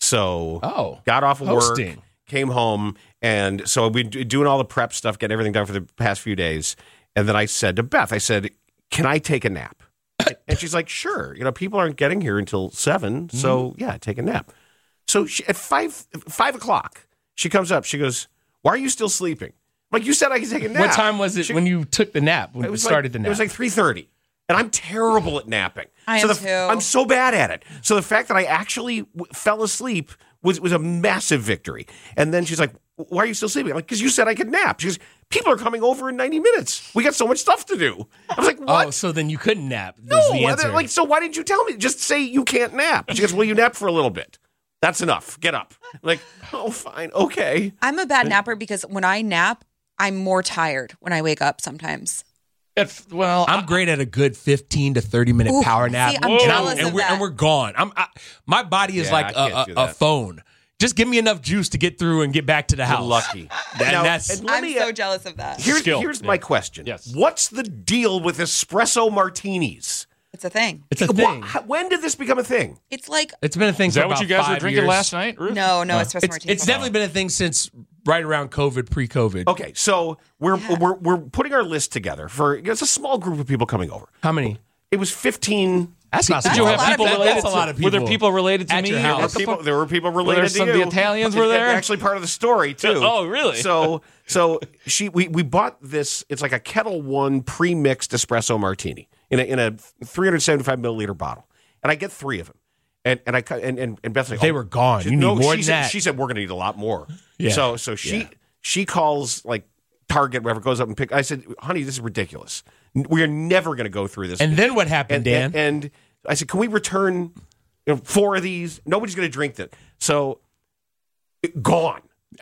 So Oh, got off of hosting. work, came home, and so we doing all the prep stuff, getting everything done for the past few days. And then I said to Beth, I said, "Can I take a nap?" And she's like, "Sure." You know, people aren't getting here until seven, so yeah, take a nap. So she, at five five o'clock, she comes up. She goes, "Why are you still sleeping?" I'm like, you said I could take a nap. What time was it She- when you took the nap? When it you was started like, the nap? It was like three thirty. And I'm terrible at napping. I so am the, too. I'm so bad at it. So the fact that I actually w- fell asleep was, was a massive victory. And then she's like, "Why are you still sleeping?" I'm like, "Because you said I could nap." She goes, "People are coming over in ninety minutes. We got so much stuff to do." I was like, "What?" Oh, so then you couldn't nap. no. Is the answer. Like, so why didn't you tell me? Just say you can't nap. She goes, "Well, you nap for a little bit. That's enough. Get up." I'm like, "Oh, fine. Okay." I'm a bad napper because when I nap, I'm more tired when I wake up sometimes. It, well, I'm great at a good fifteen to thirty minute Ooh, power nap. see, I'm and, jealous and of we're, that. and we're gone. I'm, I, my body is Yeah, like I a, can't do a, a that. phone. Just give me enough juice to get through and get back to the house. You're lucky. That- Now, that's and let I'm me, so uh, jealous of that. Here's, Skill. here's Yeah. my question. Yes. What's the deal with espresso martinis? It's a thing. it's a Wha- thing. how- When did this become a thing? It's like It's been a thing is for that what about you guys were five drinking years. last night, Ruth? no, no Uh, espresso It's, martini. it's definitely been a thing since right around COVID, pre-COVID. Okay, so we're we're we're putting our list together for it's a small group of people coming over. How many? It was fifteen. That's not. Did you a have lot of people people. related? That's a to, lot of Were there people people related to at me? your or There were, house. what the people, fuck? there were people Were related there to some you. of the Italians were there? Actually, part of the story too. Oh, really? So so she we, we bought this. It's like a Kettle One pre-mixed espresso martini in a in a three hundred seventy-five milliliter bottle, and I get three of them. And and I cut- and and, and Beth's like, They "Oh." were gone. She- You need no, more she than said, that. She said we're going to need a lot more. Yeah. So so she Yeah. she calls like Target, whatever, goes up and pick. I said, "Honey, this is ridiculous. We are never going to go through this." And then what happened, and, Dan? And, and I said, "Can we return you know, four of these? Nobody's going to drink that." So gone.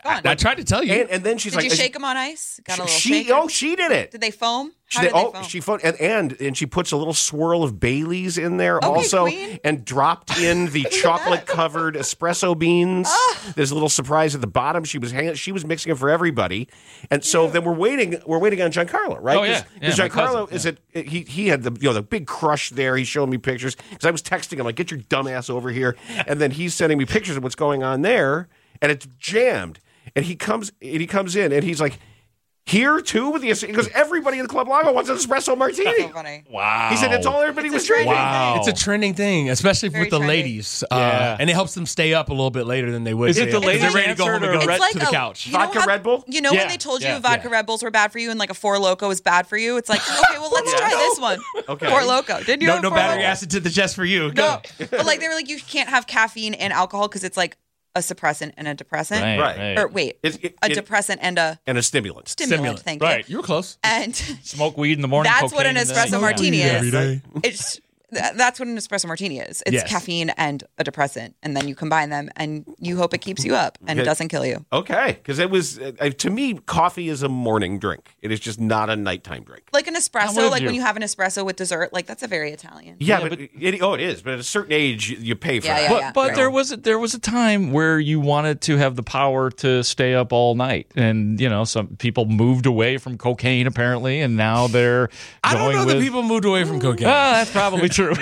on. I tried to tell you. And, and then she's Did like, you shake them on ice? Got a little she, shaker? oh, she did it. Did they foam? She How did, did they oh, foam? she foamed, and, and and she puts a little swirl of Bailey's in there Okay, also, queen. and dropped in the chocolate covered espresso beans. Ah. There's a little surprise at the bottom. She was hanging, she was mixing it for everybody, and so then we're waiting. We're waiting on Giancarlo, right? Oh, yeah. Because Yeah, my Giancarlo cousin, is it? He he had the you know the big crush there. He's showing me pictures because I was texting him like, "Get your dumb ass over here," and then he's sending me pictures of what's going on there, and it's jammed. And he comes and he comes in and he's like, here too with the because everybody in the Club Lago wants an espresso martini. So funny. Wow. He said it's all everybody It's was a trending drinking. Wow. It's a trending thing, especially Very with the trendy. ladies. Uh, Yeah. and it helps them stay up a little bit later than they would. Is it stay the up. ladies' They're ready to go home answer and go to- right It's like to the a- couch. You know Vodka how- Red Bull? You know Yeah, when they told yeah, you vodka yeah. Red Bulls were bad for you and like a Four Loko is bad for you? It's like, okay, well, let's try this one. Okay. Four Loko. Didn't you No, have no Four battery Loko? acid to the chest for you. Go. No. But like they were like, you can't have caffeine and alcohol because it's like a suppressant and a depressant. Right, Right. right. Or wait, It- it- a it- depressant and a And a stimulant. stimulant. Stimulant. Thank Right. you. You were close. And Smoke weed in the morning. that's what an cocaine in the espresso night. martini weed is. every day. It's th- that's what an espresso martini is. It's Yes. caffeine and a depressant, and then you combine them, and you hope it keeps you up and Okay. doesn't kill you. Okay, because it was uh, to me, coffee is a morning drink. It is just not a nighttime drink. Like an I'm espresso, with like you. when you have an espresso with dessert, like that's a very Italian. Yeah, Yeah, but, but- it, oh, it is. But at a certain age, you- you pay for Yeah, that. yeah, But, yeah. but right. there was a, there was a time where you wanted to have the power to stay up all night, and you know some people moved away from cocaine apparently, and now they're I going don't know with. that people moved away from cocaine. Ah, that's probably true.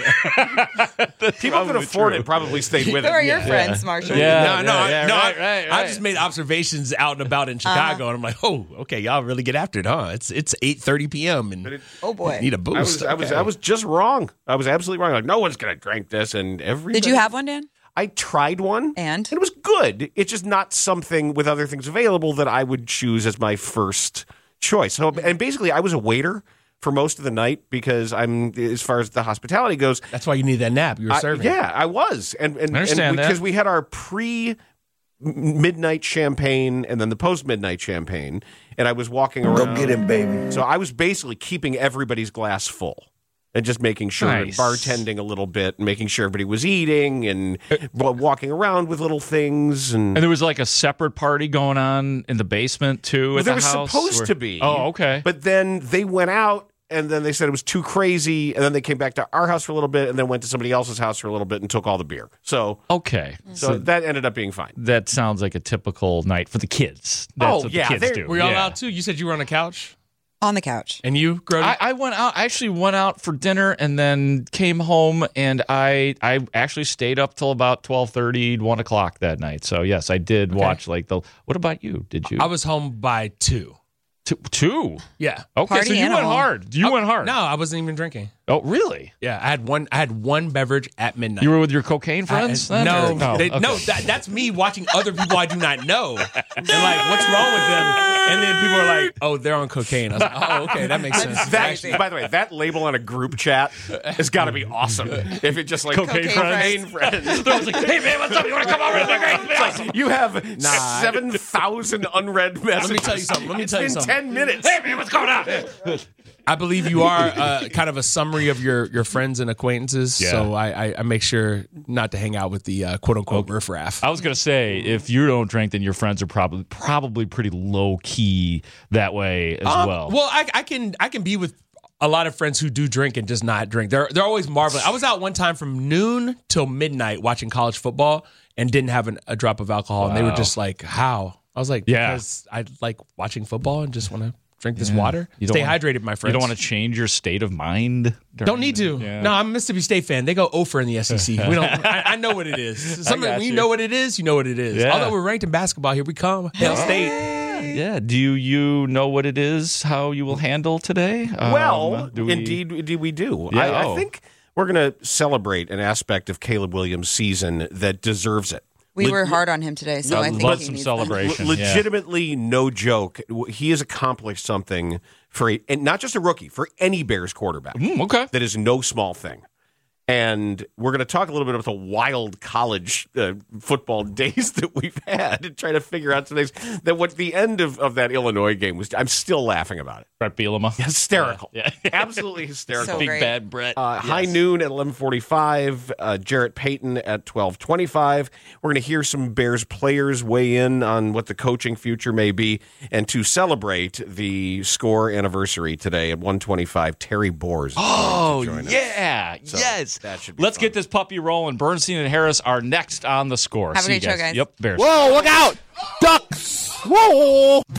That's People could probably afford true. it, probably stayed with Who it. are your Yeah. friends, Marshall? Yeah. no, no, yeah, no. right, I, right, I right. just made observations out and about in Chicago, and I'm like, oh, okay, y'all really get after it, huh? It's it's eight thirty p.m. and it- Oh boy. need a boost. I was, I was, Okay. I was just wrong. I was absolutely wrong. Like, no one's gonna drink this, and every. Did you have one, Dan? I tried one, And? it was good. It's just not something with other things available that I would choose as my first choice. So, and basically, I was a waiter for most of the night because I'm, as far as the hospitality goes, That's why you need that nap. You were I- serving. yeah, I was, and and I understand that. because we had our pre midnight champagne and then the post midnight champagne, and I was walking around. Go get him, baby. So I was basically keeping everybody's glass full. And just making sure, Nice. bartending a little bit, and making sure everybody was eating, and wa- walking around with little things, and, And there was like a separate party going on in the basement too. well, at there the was house, supposed where- to be. Oh, okay. But then they went out, and then they said it was too crazy, and then they came back to our house for a little bit, and then went to somebody else's house for a little bit and took all the beer. So, okay, so that ended up being fine. that sounds like a typical night for the kids. That's Oh, what yeah, the kids they're- do. Were y'all yeah. out too? You said you were on the couch, On the couch. and you, Grody? I, I went out. I actually went out for dinner and then came home, and I I actually stayed up till about twelve thirty, one o'clock that night. So yes, I did watch like the. What about you? Did you? I was home by two. two. two? Yeah. Okay, Party so you went animal. hard. You Oh, went hard. No, I wasn't even drinking. Oh, really? Yeah, I had one. I had one beverage at midnight. You were with your cocaine friends? I- then, no, or- no, they- okay. no. That, that's me watching other people I do not know, and like, what's wrong with them? And then people are like, "Oh, they're on cocaine." I was like, "Oh, okay, that makes sense." That, by the way, that label on a group chat has got to be awesome. If it just like Cocaine cocaine friends. friends. They're like, hey man, what's up? You want to come over? It's like, you have Nah. seven thousand unread messages. Let me tell you something. Let me It's tell you been something. ten minutes. Hey man, what's going on? I believe you are uh, kind of a summary of your, your friends and acquaintances. Yeah. So I, I, I make sure not to hang out with the uh, quote unquote riffraff. I was gonna say, if you don't drink, then your friends are probably probably pretty low key that way as Um, well. Well, I, I can I can be with a lot of friends who do drink and just not drink. They're they're always marveling. I was out one time from noon till midnight watching college football and didn't have an, a drop of alcohol, and they were Wow. just like, "How?" I was like, Yeah. "Because I like watching football and just want to drink this Yeah. water. You don't Stay wanna- hydrated, my friends. You don't want to change your state of mind. during Don't need to. the- yeah. No, I'm a Mississippi State fan. They go over in the S E C. We don't. I, I know what it is. Something, got when you you. know what it is, you know what it is. Yeah. Although we're ranked in basketball, here we come. Hail State. Yeah. Do you know what it is? How you will handle today? Well, Um, do we- indeed, indeed we do. Yeah, I, oh. I think we're going to celebrate an aspect of Caleb Williams' season that deserves it. We Le- were hard on him today, so Yeah, I think love he some needs celebration. Le- yeah. legitimately, no joke. He has accomplished something for a, and not just a rookie, for any Bears quarterback. Mm, okay. That is no small thing. And we're going to talk a little bit about the wild college uh, football days that we've had and try to figure out some things. That what the end of, of that Illinois game was, I'm still laughing about it. Brett Bielema. Hysterical. Yeah. Yeah. Absolutely hysterical. So Big great. bad Brett. Uh, Yes. High noon at eleven forty-five. Uh, Jarrett Payton at twelve twenty-five. We're going to hear some Bears players weigh in on what the coaching future may be. And to celebrate the score anniversary today at one twenty-five, Terry Boers. Oh, join us. yeah. So yes. that should be Let's fun. get this puppy rolling. Bernstein and Harris are next on the score. Have a See you great show, guys. Yep, Bears. Whoa, look out! Ducks! Whoa!